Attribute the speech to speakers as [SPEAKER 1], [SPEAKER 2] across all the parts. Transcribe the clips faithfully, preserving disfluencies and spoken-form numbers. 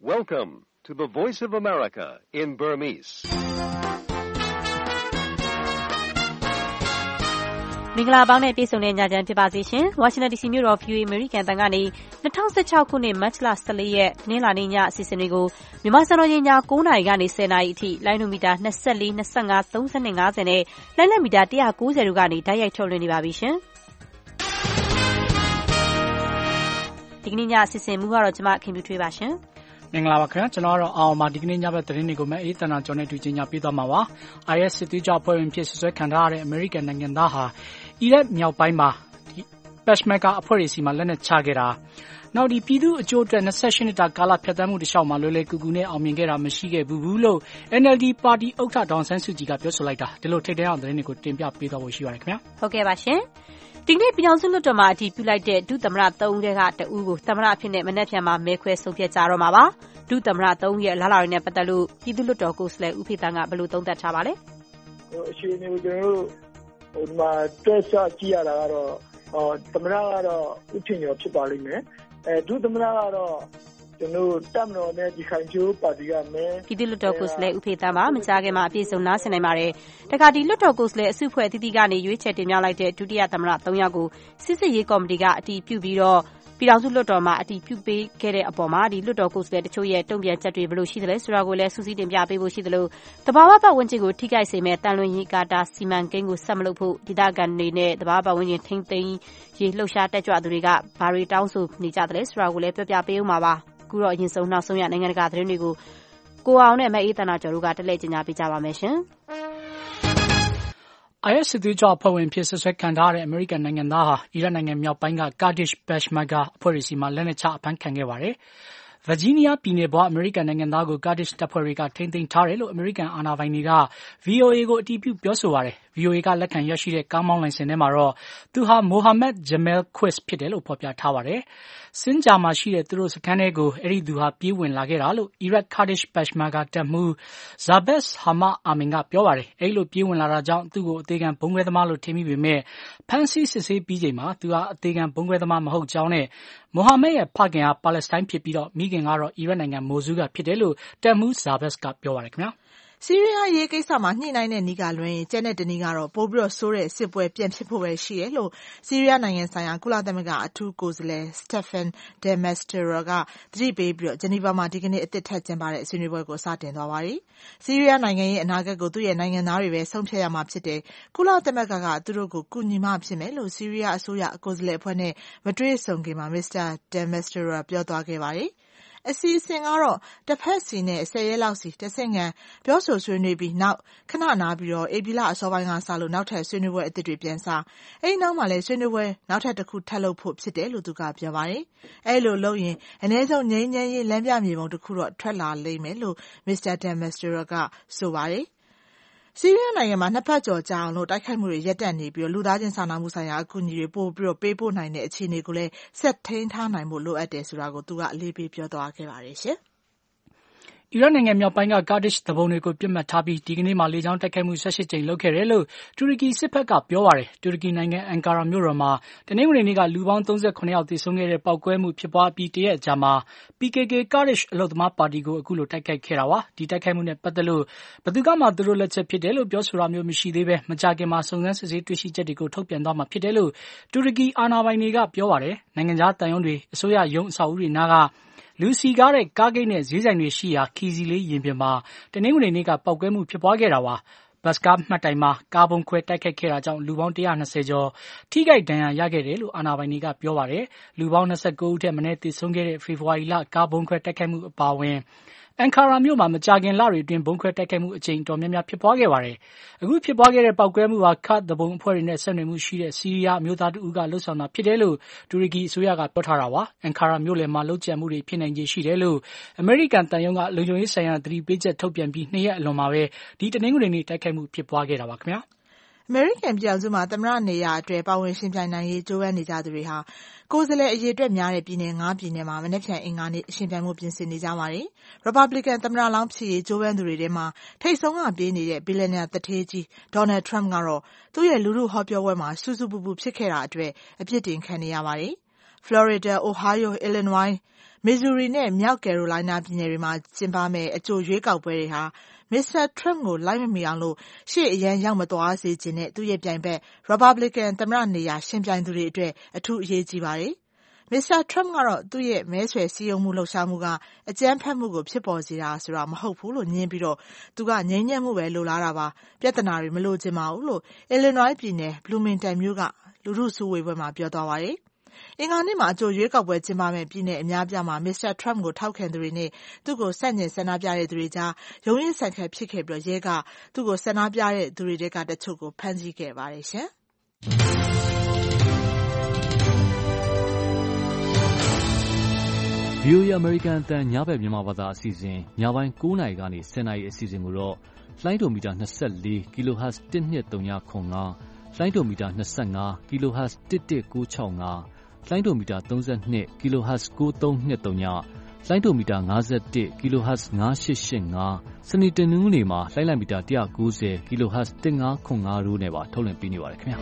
[SPEAKER 1] Welcome to the Voice of America in Burmese.
[SPEAKER 2] မင်္ဂလာပေါင်းနဲ့ပြည့်စုံတဲ့ညချမ်းဖြစ်ပါစေရှင်။ Washington ဒီ စီ မြို့တော် ဗီ အို အေ အမေရိကန်တန်ကနေ၂၀၁၆ခုနှစ်မတ်လ၁၄ရက်တနင်္လာနေ့ညအစီအစဉ်တွေကိုမြန်မာစံတော်ချိန်ည၉နာရီကနေ၁၀နာရီအထိလိုင်းနိုမီတာ၂၄၊၂၅၊၃၂၊၅၀နဲ့လိုင်းလက်မီတာ၁၉၀တို့ကနေတိုက်ရိုက်ထုတ်လွှင့်နေပါပြီရှင်။ဒီကနေ့ညအစီအစဉ်မူကတော့ကျမခင်ဗျူထွေးပါရှင်။
[SPEAKER 3] မင်္ဂလာပါခင်ဗျာကျွန်တော်ကတော့အောင်မှာဒီကနေ့ညဘက်သတင်းတွေကိုမဲ့အေးတနာကျော်နဲ့တွေ့ချင်းညပေးသွားမှာပါ I S စစ်သွေးကြွအဖွဲ့ဝင်ဖြစ်ဆွဲခံထားရတဲ့အမေရိကန်နိုင်ငံသားဟာအီရတ်မြောက်ပိုင်းမှာဒီ Peshmerga အဖွဲ့တွေစီမှာလက်နက်ချခဲ့တာနောက်ဒီပြည်သူအကျိုးအတွက်၂၈နှစ်တာကာလဖြတ်သန်းမှုတစ်လျှောက်မှာလွယ်လွယ်ကူကူနဲ့အောင်မြင်ခဲ့တာမရှိခဲ့ဘူးလို့ N L D ပါတီဥက္ကဋ္ဌဒေါ်အောင်ဆန်းစုကြည်ကပြောဆိုလိုက်တာဒီလိုထိပ်တန်းအောင်သတင်းတွေကိုတင်ပြပေးသွားဖို့ရှိပါတယ်ခင်ဗျာ
[SPEAKER 2] ဟုတ်ကဲ့ပါရှင်ဒီနေ့ပြည်အောင်စုလွှတ်တော်မှာအတည်ပြုလိုက်တဲ့ဒုသမ္မတ၃ဦးထဲကတဦးကိုသမ္မတအဖြစ်နဲ့မနေ့ပြန်မှာမဲခွဲဆုံးဖြတ်ကြတော့မှာပါဒုသမ္မတ၃ဦးရဲ့လာလာရင်းနဲ့ပတ်သက်လို့ပြည်သူ့လွှတ်တော်ကိုယ်စားလှယ်ဦးဖေသန်းကဘယ်လိုသုံးသပ်ထားပါလဲ
[SPEAKER 4] ဟိုအခြေအနေကိုကျွန်တော်တို့ဟိုဒီမှာတွဲဆကြည့်ရတာကတော့ဟောသမ္မတကတော့ဥထင်ရောဖြစ်ပါလိမ့်မယ်အဲဒုသမ္မတကတော့ကျွန်တော်တပ်မတော်နဲ့ဒီခိုင်ကျိုးပါတီကမဲ
[SPEAKER 2] ပြည်သူ့လွှတ်တော်ကိုယ်စားလှယ်ဦးဖေသန်းပါမကြားခင်မှာအပြည့်စုံနားဆင်နိုင်ပါတယ်တခါဒီလွှတ်တော်ကိုယ်စားလှယ်အစုအဖွဲ့အသီးသီးကနေရွေးချယ်တင်မြှောက်လိုက်တဲ့ဒုတိယသမ္မတ၃ယောက်ကိုစစ်စစ်ရေးကော်မတီကအတည်ပြုပြီးတော့ပြည်ထောင်စုလွှတ်တော်မှာအတည်ပြုပေးခဲ့တဲ့အပေါ်မှာဒီလွှတ်တော်ကိုယ်စားလှယ်တချို့ရဲ့တုံ့ပြန်ချက်တွေဘယ်လိုရှိသလဲဆိုတာကိုလည်းစူးစီးတင်ပြပေးဖို့ရှိသလိုတဘာဝပတ်ဝန်းကျင်ကိုထိခိုက်စေမဲ့တန်လွင်ရေကာတာစီမံကိန်းကိုဆက်မလုပ်ဖို့ဒေသခံတွေနဲ့တဘာဝပတ်ဝန်းကျင်ထိန်းသိမ်းရေးလှုပ်ရှားတက်ကြွသူတွေကဘာတွေတောင်းဆိုနေကြသလဲဆိုတာကိုလည်းပြောပြပေးဦးမှာပါခုတော့အရင်ဆုံးနောက်ဆုံးရနိုင်ငံတကာသတင်းတွေကိုကိုအောင်နဲ့မအေးတနာကျော်တို့ကတက်လက်ကျင်ညာပေးကြပါမယ်ရှင်
[SPEAKER 3] I S စစ်သွေးကြွအဖွဲ့ဝင်ဖြစ်ဆွဲခံထားရတဲ့အမေရိကန်နိုင်ငံသားဟာအီရတ်နိုင်ငံမြောက်ပိုင်းက Kurdish Peshmerga အဖွဲ့တွေစီမှာလက်နက်ချအဖမ်းခံခဲ့ပါတယ်။ Virginia ပြည်နယ်ပေါ်အမေရိကန်နိုင်ငံသားကို Kurdish တပ်ဖွဲ့တွေကထိန်းသိမ်းထားတယ်လို့အမေရိကန်အာဏာပိုင်တွေက V O A ကိုအတည်ပြုပြောဆိုပါတယ်။ V O A ကလက်ခံရရှိတဲ့ကားမောင်းလိုင်စင်ထဲမှာတော့သူဟာ Mohammed Jamal Quiz ဖြစ်တယ်လို့ဖော်ပြထားပါတယ်။ Sinjar မှာရှိတဲ့သူတို့စခန်းထဲကိုအဲ့ဒီသူဟာပြေးဝင်လာခဲ့တာလို့ Iraq Kurdish Peshmerga တပ်မှူး Zabes Hamad Amin ကပြောပါတယ်။အဲ့လိုပြေးဝင်လာတာကြောင့်သူ့ကိုအသေးခံဘုံခွဲသမားလို့ထင်မိပေမဲ့ဖမ်းဆီးစစ်ဆေးပြီးချိန်မှာသူဟာအသေးခံဘုံခွဲသမားမဟုတ်ကြောင်းနဲ့ Mohammed ရဲ့ဖခင်ဟာပါလက်စတိုင်းဖြစ်ပြီးတော့မိခင်ကတော့အီရတ်နိုင်ငံမိုဆူးကဖြစ်တယ်လို့တပ်မှူး Zabes ကပြောပါတယ်ခင်ဗျာ
[SPEAKER 5] ဆီးရီးယားရေးကိစ္စမှာညှိနှိုင်းတဲ့နီးကလွင်ကျန်တဲ့တနည်းကတော့ပိုပြီးတော့ဆိုးတဲ့စစ်ပွဲပြန်ဖြစ်ဖို့ပဲရှိတယ်လို့ဆီးရီးယားနိုင်ငံဆိုင်ရာကုလသမဂ္ဂအထူးကိုယ်စားလှယ် Staffan de Mistura ကသတိပေးပြီးတော့ဂျနီဗာမှာဒီကနေ့အသစ်ထပ်ကျင်းပတဲ့ဆွေးနွေးပွဲကိုစတင်သွားပါတယ်။ဆီးရီးယားနိုင်ငံရဲ့အနာဂတ်ကိုသူ့ရဲ့နိုင်ငံသားတွေပဲဆုံးဖြတ်ရမှာဖြစ်တယ်။ကုလသမဂ္ဂကသူတို့ကိုကူညီမှဖြစ်မယ်လို့ဆီးရီးယားအစိုးရကိုယ်စားလှယ်အဖွဲ့နဲ့မတွေ့ဆုံခင်မှာ Mr. de Mistura ပြောသွားခဲ့ပါတယ်။အစီအစဉ်ကတော့တစ်ဖက်စီနဲ့ဆယ်ရက်လောက်စီတစ်ဆင့်ခံပြောဆိုဆွေးနွေးပြီးနောက်ခဏနာပြီးတော့ဧပြီလအစောပိုင်းကစလို့နောက်ထပ်ဆွေးနွေးပွဲအသစ်တွေပြန်စားအဲဒီနောက်မှလည်းဆွေးနွေးပွဲနောက်ထပ်တစ်ခုထပ်လုပ်ဖို့ဖြစ်တယ်လို့သူကပြောပါတယ်အဲလိုလုပ်ရင်အနည်းဆုံးငြိမ်းချမ်းရေးလမ်းပြမြေပုံတစ်ခုတော့ထွက်လာလိမ့်မယ်လို့ Mr. de Mistura ကဆိုပါတယ်ဆီးရီးယားနိုင်ငံမှာနှစ်ဖက်ကျော်ကြာအောင်လို့တိုက်ခိုက်မှုတွေရပ်တန့်နေပြီးလူသားချင်းစာနာမှုဆိုင်ရာအကူအညီတွေပို့ပြီးတော့ပေးပို့နိုင်တဲ့အခြေအနေကိုလည်းဆက်ထိန်းထားနိုင်ဖို့လိုအပ်တယ်ဆိုတာကိုသူကအလေးပေးပြောသွားခဲ့ပါတယ်ရှင်။
[SPEAKER 3] အီရတ်နိုင်ငံမြောက်ပိုင်းက Kurdish သူပုန်တွေကိုပြစ်မှတ်ထားပြီးဒီကနေ့မှလေကြောင်းတိုက်ခိုက်မှု၁၈ကြိမ်လုပ်ခဲ့တယ်လို့တူရကီစစ်ဘက်ကပြောပါတယ်။တူရကီနိုင်ငံအန်ကာရာမြို့တော်မှာတနင်္ဂနွေနေ့ကလူပေါင်း၃၇ယောက်သေဆုံးခဲ့တဲ့ပောက်ကွဲမှုဖြစ်ပွားပြီးတရက်အကြာမှာ P K K Kurdish အလုပ်သမားပါတီကိုအခုလိုတိုက်ခိုက်ခဲ့တာပါ။ဒီတိုက်ခိုက်မှုနဲ့ပတ်သက်လို့ဘယ်သူကမှသူတို့လက်ချက်ဖြစ်တယ်လို့ပြောဆိုတာမျိုးမရှိသေးပဲမကြာခင်မှာစုံစမ်းစစ်ဆေးတွေ့ရှိချက်တွေကိုထုတ်ပြန်သွားမှာဖြစ်တယ်လို့တူရကီအာဏာပိုင်တွေကပြောပါတယ်။နိုင်ငံခြားတန်ယုံတွေအစိုးရရုံးအဆောက်အဦတွေနားကလူစီကားတဲ့ကားဂိတ်နဲ့ဈေးဆိုင်တွေရှိရာခီစီလေးရင်ပြင်မှာတနင်္ဂနွေနေ့ကပောက်ကွဲမှုဖြစ်ပွားခဲ့တာပါဘတ်ကားမှတ်တိုင်မှာကားပုံခွဲတိုက်ခိုက်ခဲ့တာကြောင့်လူပေါင်း၁၂၀ကျော်ထိခိုက်ဒဏ်ရာရခဲ့တယ်လို့အာဏာပိုင်တွေကပြောပါတယ်လူပေါင်း၂၉ဦးထက်မနည်းသေဆုံးခဲ့တဲ့ဖေဖော်ဝါရီလကားပုံခွဲတိုက်ခိုက်မှုအပါအဝင်အန်ကာရာမြို့မှာမကြာခင်လတွေအတွင်းဘုံခွဲတိုက်ခိုက်မှုအကြိမ်တော်များများဖြစ်ပွားခဲ့ပါတယ်။အခုဖြစ်ပွားခဲ့တဲ့ပောက်ကွဲမှုဟာကာ့ဒ်သူပုန်အဖွဲ့တွေနဲ့ဆက်နွယ်မှုရှိတဲ့ဆီးရီးယားအမျိုးသားတဦးကလှုပ်ဆောင်တာဖြစ်တယ်လို့တူရကီအစိုးရကပြောထားတာပါ။အန်ကာရာမြို့လယ်မှာလုပ်ကြံမှုတွေဖြစ်နိုင်ခြေရှိတယ်လို့အမေရိကန်တန်ယုံကလုံခြုံရေးဆိုင်ရာသတိပေးချက်ထုတ်ပြန်ပြီးနှစ်ရက်အလွန်မှာပဲဒီတနင်္ဂနွေနေ့တိုက်ခိုက်မှုဖြစ်ပွားခဲ့တာပါခင်ဗျာ။
[SPEAKER 5] အမေရိကန်ပြည်ထောင်စုမှာသမ္မတနေရာအတွက်ပါဝင်ရှင်ပြိုင်နိုင်ရေးကြိုးပမ်းနေကြသူတွေဟာကိုယ်စားလှယ်အရေးအတွက်များတဲ့ပြည်နယ်၅ပြည်နယ်မှာမနေ့ဖြန်အင်္ဂါနေ့ရှင်ပြိုင်မှုပြင်ဆင်နေကြပါတယ်။ Republican သမ္မတလောင်းဖြစ်ရေးကြိုးပမ်းသူတွေထဲမှာထိပ်ဆုံးကပြေးနေတဲ့ Billionaire သူဌေးကြီး Donald Trump ကတော့သူ့ရဲ့လူထုဟောပြောပွဲမှာစူးစူးပူပူဖြစ်ခဲ့တာအတွက်အပြစ်တင်ခံနေရပါတယ်။ Florida, Ohio, Illinois, Missouri နဲ့ မြောက် Carolina ပြည်နယ်တွေမှာကျင်းပမယ့်အကြိုရွေးကောက်ပွဲတွေဟာ မစ္စတာ Trump ကိုလိုက်မမီအောင်လို့ရှေ့အရန်ရောက်မသွားစေချင်တဲ့သူ့ရဲ့ပြိုင်ဘက် Republican သမ္မတနေရာရှင်ပြိုင်သူတွေအတွက်အထူးအရေးကြီးပါတယ်။ မစ္စတာ Trump ကတော့သူ့ရဲ့မဲဆွယ်စည်းရုံးမှုလှုပ်ရှားမှုကအကြမ်းဖက်မှုကိုဖြစ်ပေါ်စေတာဆိုတာမဟုတ်ဘူးလို့ညင်းပြီးတော့သူကငြိမ်းချမ်းမှုပဲလိုလားတာပါပြဿနာတွေမလိုချင်ပါဘူးလို့ Illinois ပြည်နယ် Bloomington မြို့ကလူထုစုဝေးပွဲမှာပြောသွားပါတယ်။အင်္ဂါနေ့မှာအကြိုရွေးကောက်ပွဲကျင်းပမယ့်ပြည်နယ်အများပြားမှာမစ္စတာ Trump ကိုထောက်ခံသူတွေနဲ့သူ့ကိုဆန့်ကျင်ဆန္ဒပြတဲ့သူတွေကြားရုန်းရင်းဆန်ခတ်ဖြစ်ခဲ့ပြီးရဲကသူ့ကိုဆန္ဒပြတဲ့သူတွေတဲကတချို့ကိုဖမ်းဆီးခဲ့ပါတယ်ရှင်။
[SPEAKER 6] ဗွီအိုအေ American အသံညဘက်မြန်မာဘာသာအစီအစဉ်ညပိုင်း၉နာရီကနေ၁၀နာရီအစီအစဉ်ကိုတော့လှိုင်းဒိုမီတာ၂၄ kHz တစ်နှစ်၃၀ခွန်၅လှိုင်းဒိုမီတာ၂၅ kHz တစ်တစ်၉၆၅လှိုင်းဒိုမီတာ၃၂ kHz ၉၃၂၃လှိုင်းဒိုမီတာ၅၁ kHz ၅၈၈၅စနေတနင်္ဂနွေမှာလှိုင်းလံမီတာ၁၉၀ kHz တစ်၅ခွန်၅တို့နဲ့ပါထုတ်လွှင့်ပေးနေပါတယ်ခင်ဗျာ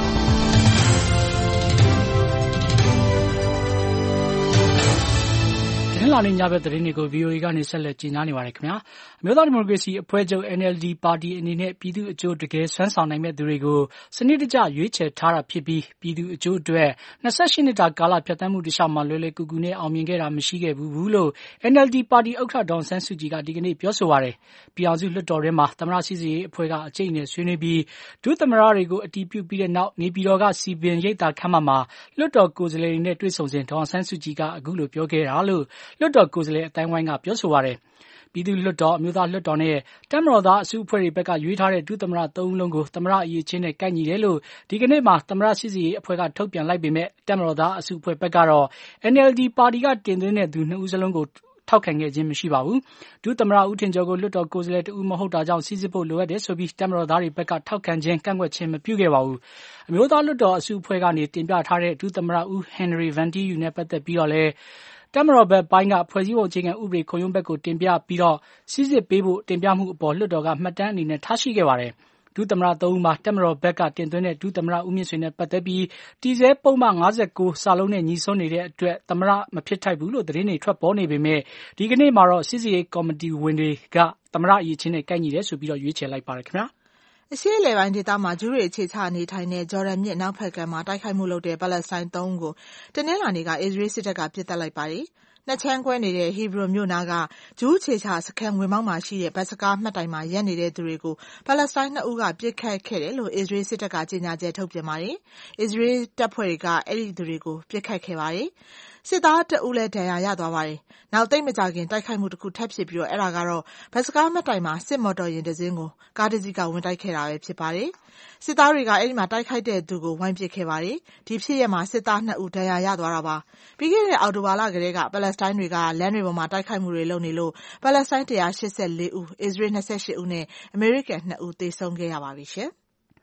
[SPEAKER 3] ။လာနေညဘက်သတင်းတွေကို ဗီအိုအေကနေဆက်လက်ကြီးညာနေပါတယ်ခင်ဗျာအမျိုးသားဒီမိုကရေစီအဖွဲ့ချုပ် N L D ပါတီအနေနဲ့ပြည်သူ့အကျိုးတကယ်ဆွမ်းဆောင်နိုင်မဲ့သူတွေကိုစနစ်တကျရွေးချယ်ထားတာဖြစ်ပြီးပြည်သူ့အကျိုးအတွက်၂၈နှစ်တာကာလဖြတ်သန်းမှုတခြားမှာလွယ်လွယ်ကူကူနဲ့အောင်မြင်ခဲ့တာမရှိခဲ့ဘူးဘူးလို့ N L D ပါတီဥက္ကဋ္ဌဒေါ်ဆန်းစုကြည်ကဒီကနေ့ပြောဆိုပါတယ်။ပြည်အောင်စုလွှတ်တော်ထဲမှာသမ္မတစီစီရေးအဖွဲ့ကအကျိတ်နဲ့ဆွေးနွေးပြီးဒုသမ္မတတွေကိုအတည်ပြုပြီးတဲ့နောက်နေပြည်တော်ကစီပင်ရိပ်သာခမ်းမမှာလွှတ်တော်ကိုယ်စားလှယ်တွေနဲ့တွေ့ဆုံစဉ်ဒေါ်ဆန်းစုကြည်ကအခုလိုပြောခဲ့တာလို့လွှတ်တော်ကိုယ်စားလှယ်အတိုင်းဝိုင်းကပြောဆိုပါတယ်။ပြည်သူ့လွှတ်တော်အမျိုးသားလွှတ်တော်နဲ့တပ်မတော်သားအစုအဖွဲ့တွေဘက်ကရွေးထားတဲ့ဒုသမ္မတသုံးဦးလုံးကိုသမ္မတအရေးချင်းနဲ့ကိုက်ညီတယ်လို့ဒီကနေ့မှာသမ္မတစီစီရေးအဖွဲ့ကထုတ်ပြန်လိုက်ပေမဲ့တပ်မတော်သားအစုအဖွဲ့ဘက်ကတော့ N L D ပါတီကတင်သွင်းတဲ့သူနှစ်ဦးစလုံးကိုထောက်ခံခဲ့ခြင်းမရှိပါဘူး။ဒုသမ္မတဦးထင်ကျော်ကိုလွှတ်တော်ကိုယ်စားလှယ်တဦးမဟုတ်တာကြောင့်စီစစ်ဖို့လိုအပ်တယ်ဆိုပြီးတပ်မတော်သားတွေဘက်ကထောက်ခံခြင်းကန့်ကွက်ခြင်းမပြုခဲ့ပါဘူး။အမျိုးသားလွှတ်တော်အစုအဖွဲ့ကနေတင်ပြထားတဲ့ဒုသမ္မတဦး Henry Van Tiyu နဲ့ပတ်သက်ပြီးတော့လည်းတပ်မတော်ဘက်ပိုင်းကဖွဲ့စည်းပုံအခြေခံဥပဒေခုံရုံးဘက်ကိုတင်ပြပြီးတော့စစ်စစ်ပေးဖို့တင်ပြမှုအပေါ်လွှတ်တော်ကမှတ်တမ်းအနေနဲ့ထားရှိခဲ့ပါတယ်။ဒုသမ္မတသုံးဦးမှာတပ်မတော်ဘက်ကတင်သွင်းတဲ့ဒုသမ္မတဦးမြင့်ဆွေနဲ့ပတ်သက်ပြီးတည်ဆဲပုံမှန်၅၉စာလုံးနဲ့ညီစွန်းနေတဲ့အတွက်သမ္မတမဖြစ်ထိုက်ဘူးလို့သတင်းတွေထွက်ပေါ်နေပေမဲ့ဒီကနေ့မှာတော့စစ်စီရေးကော်မတီဝင်တွေကသမ္မတအရေးချင်းနဲ့ကိုက်ညီတယ်ဆိုပြီးတော့ရွေးချယ်လိုက်ပါတယ်ခင်ဗျာ။
[SPEAKER 5] အရှေ့အလယ်ပိုင်းဒေသမှာဂျူးတွေအခြေချနေထိုင်တဲ့ဂျော်ဒန်မြစ်နောက်ဖက်ကမ်းမှာတိုက်ခိုက်မှုလုပ်တဲ့ပါလက်စတိုင်းသုံးဦးကိုတနင်္လာနေ့ကအစ္စရေးစစ်တပ်ကပစ်သတ်လိုက်ပါတယ်။နှစ်ချမ်းခွဲနေတဲ့ဟီဘရွန်မြို့နားကဂျူးအခြေချစခန်းဝင်ပေါက်မှာရှိတဲ့ဘတ်စကားမှတ်တိုင်မှာရပ်နေတဲ့သူတွေကိုပါလက်စတိုင်းနှစ်ဦးကပစ်ခတ်ခဲ့တယ်လို့အစ္စရေးစစ်တပ်ကကြေညာချက်ထုတ်ပြန်ပါတယ်။အစ္စရေးတပ်ဖွဲ့တွေကအဲ့ဒီသူတွေကိုပစ်ခတ်ခဲ့ပါတယ်။စစ်သားတအုပ်လည်းဒဏ်ရာရသွားပါတယ်။နောက်သိပ်မကြာခင်တိုက်ခိုက်မှုတစ်ခုထပ်ဖြစ်ပြီးတော့အဲ့ဒါကတော့ဘတ်စကားမှတ်တိုင်မှာစစ်မော်တော်ယာဉ်တစ်စင်းကိုကားတစ်စီးကဝင်တိုက်ခဲ့တာပဲဖြစ်ပါတယ်။စစ်သားတွေကအဲ့ဒီမှာတိုက်ခိုက်တဲ့သူကိုဝိုင်းပစ်ခဲ့ပါတယ်။ဒီဖြစ်ရပ်မှာစစ်သားနှစ်ဦးဒဏ်ရာရသွားတာပါ။ပြီးခဲ့တဲ့အောက်တိုဘာလကတည်းကပါလက်စတိုင်းတွေကလမ်းတွေပေါ်မှာတိုက်ခိုက်မှုတွေလုပ်နေလို့ပါလက်စတိုင်း၁၈၄ဦးအစ္စရေး၂၈ဦးနဲ့အမေရိကန်နှစ်ဦးသေဆုံးခဲ့ရပါပြီရှင်။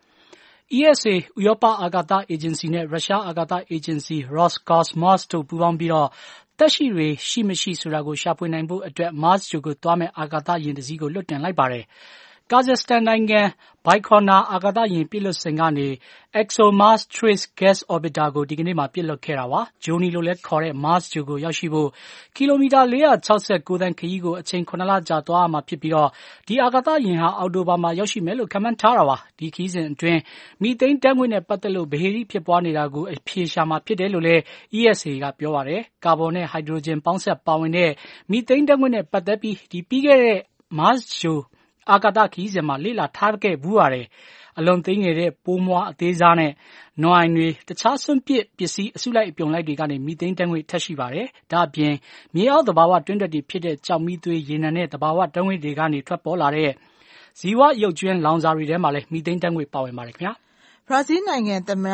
[SPEAKER 3] E S A ဥရောပအာကာသအေဂျင်စီနဲ့ရုရှားအာကာသအေဂျင်စီ Roscosmos တို့ပူးပေါင်းပြီးတော့သက်ရှိတွေရှိမရှိဆိုတာကိုရှာဖွေနိုင်ဖို့အတွက် Mars ဂြိုဟ်ကိုသွားမဲ့အာကာသယာဉ်တစ်စီးကိုလွှတ်တင်လိုက်ပါတယ်။ Kazakhstan နိုင်ငံ Baikonur အာကာသယာဉ်ပြစ်လွှတ်စင်ကနေ ExoMars Trace Gas Orbiter ကိုဒီကနေ့မှာပြစ်လွှတ်ခဲ့တာပါ။ Journey လို့လည်းခေါ်တဲ့ Mars ဂြိုဟ်ကိုရောက်ရှိဖို့ကီလိုမီတာ၄၆၉သန်းခရီးကိုအချိန်ခုနလကြာသွားရမှာဖြစ်ပြီးတော့ဒီအာကာသယာဉ်ဟာအောက်တိုဘာမှာရောက်ရှိမယ်လို့ခန့်မှန်းထားတာပါ။ဒီခရီးစဉ်အတွင်းမီသိန်းဓာတ်ငွေ့နဲ့ပတ်သက်လို့ဗဟေလိဖြစ်ပွားနေတာကိုအဖြေရှာမှာဖြစ်တယ်လို့လည်း E S A ကပြောပါတယ်။ကာဗွန်နဲ့ဟိုက်ဒရိုဂျင်ပေါင်းစပ်ပါဝင်တဲ့မီသိန်းဓာတ်ငွေ့နဲ့ပတ်သက်ပြီးဒီပြီးခဲ့တဲ့ Mars ဂြိုဟ်အာကာသခရီးစဉ်မှာလေ့လာထားခဲ့ဘူးပါတယ်။အလွန်သိငယ်တဲ့ပိုးမွှားအသေးစားနဲ့နွားအိုင်တွေတခြားစွန့်ပစ်ပစ္စည်းအစုလိုက်အပြုံလိုက်တွေကနေမီသိန်းဓာတ်ငွေ့ထက်ရှိပါတယ်။ဒါ့အပြင်မြေအောက်သဘာဝတွင်းတက်တွေဖြစ်တဲ့ကြောက်မီးသွေးရေနံနဲ့သဘာဝဓာတ်ငွေ့တွေကနေထွက်ပေါ်လာတဲ့ဇီဝရုပ်ကြွင်းလောင်စာတွေထဲမှာလည်းမီသိန်းဓာတ်ငွေ့ပါဝင်ပါတယ်ခင်ဗျာ
[SPEAKER 5] ။ဘရာဇီးနိုင်ငံသမ္မတ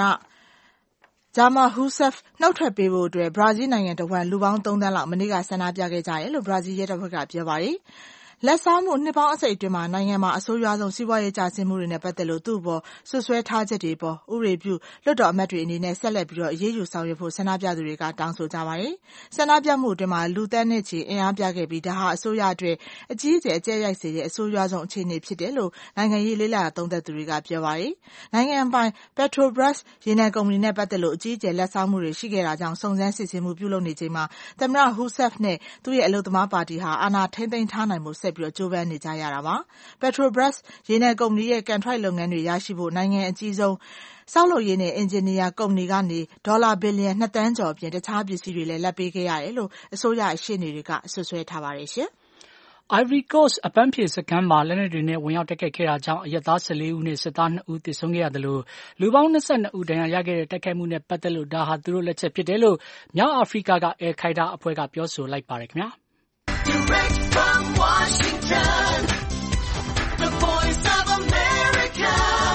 [SPEAKER 5] Dilma Rousseffနှုတ်ထွက်ပေးဖို့အတွက်ဘရာဇီးနိုင်ငံတဝှမ်းလူပေါင်းသုံးသန်းလောက်မနေ့ကဆန္ဒပြခဲ့ကြတယ်လို့ဘရာဇီးရဲတပ်ဖွဲ့ကပြောပါတယ်။လက်စားမှုနှစ်ပေါင်းအစိတ်အတွင်းမှာနိုင်ငံမှာအဆိုးရွားဆုံးစီးပွားရေးကျဆင်းမှုတွေနဲ့ပတ်သက်လို့သူ့ဘောဆွဆွဲထားချက်တွေပေါ်ဥရေပြုလွတ်တော်အမတ်တွေအနေနဲ့ဆက်လက်ပြီးတော့အရေးယူဆောင်ရွက်ဖို့ဆန္ဒပြသူတွေကတောင်းဆိုကြပါတယ်။ဆန္ဒပြမှုအတွင်းမှာလူသန်းနဲ့ချီအင်အားပြခဲ့ပြီးဒါဟာအစိုးရအတွက်အကြီးအကျယ်အကျက်ရိုက်စေတဲ့အဆိုးရွားဆုံးအခြေအနေဖြစ်တယ်လို့နိုင်ငံရေးလေးလာသုံးသပ်သူတွေကပြောပါတယ်။နိုင်ငံပိုင် Petrobras ရေနံကုမ္ပဏီနဲ့ပတ်သက်လို့အကြီးအကျယ်လက်စားမှုတွေရှိခဲ့တာကြောင့်စုံစမ်းစစ်ဆေးမှုပြုလုပ်နေချိန်မှာသမ္မတ Rousseff နဲ့သူ့ရဲ့အလုပ်သမားပါတီဟာအာဏာထိန်းသိမ်းထားနိုင်မှုဆက်ပြီးတော့ကြိုးပမ်းနေကြရတာပါ။ Petrobras ရေနံကုမ္ပဏီရဲ့ကန်ထရိုက်လုပ်ငန်းတွေရရှိဖို့နိုင်ငံအကြီးဆုံးဆောက်လုပ်ရေးနဲ့အင်ဂျင်နီယာကုမ္ပဏီကနေဒေါ်လာဘီလီယံနှစ်သန်းကျော်အပြင်တခြားပစ္စည်းတွေလည်းလက်ပေးခဲ့ရတယ်လို့အစိုးရရှေ့နေတွေကဆွဆွဲထားပါတယ်ရှင်။
[SPEAKER 3] Ivory Coast အပန်းဖြေစခန်းမှာလက်နက်တွေနဲ့ဝင်ရောက်တိုက်ခိုက်ခဲ့တာကြောင့်အရပ်သား၁၄ဦးနဲ့စစ်သား၂ဦးသေဆုံးခဲ့ရတယ်လို့လူပေါင်း၂၂ဦးဒဏ်ရာရခဲ့တဲ့တိုက်ခိုက်မှုနဲ့ပတ်သက်လို့ဒါဟာသူတို့လက်ချက်ဖြစ်တယ်လို့မြောက်အာဖရိကက Al Qaeda အဖွဲ့ကပြောဆိုလိုက်ပါတယ်ခင်ဗျာ။
[SPEAKER 7] Direct from Washington, the voice of America,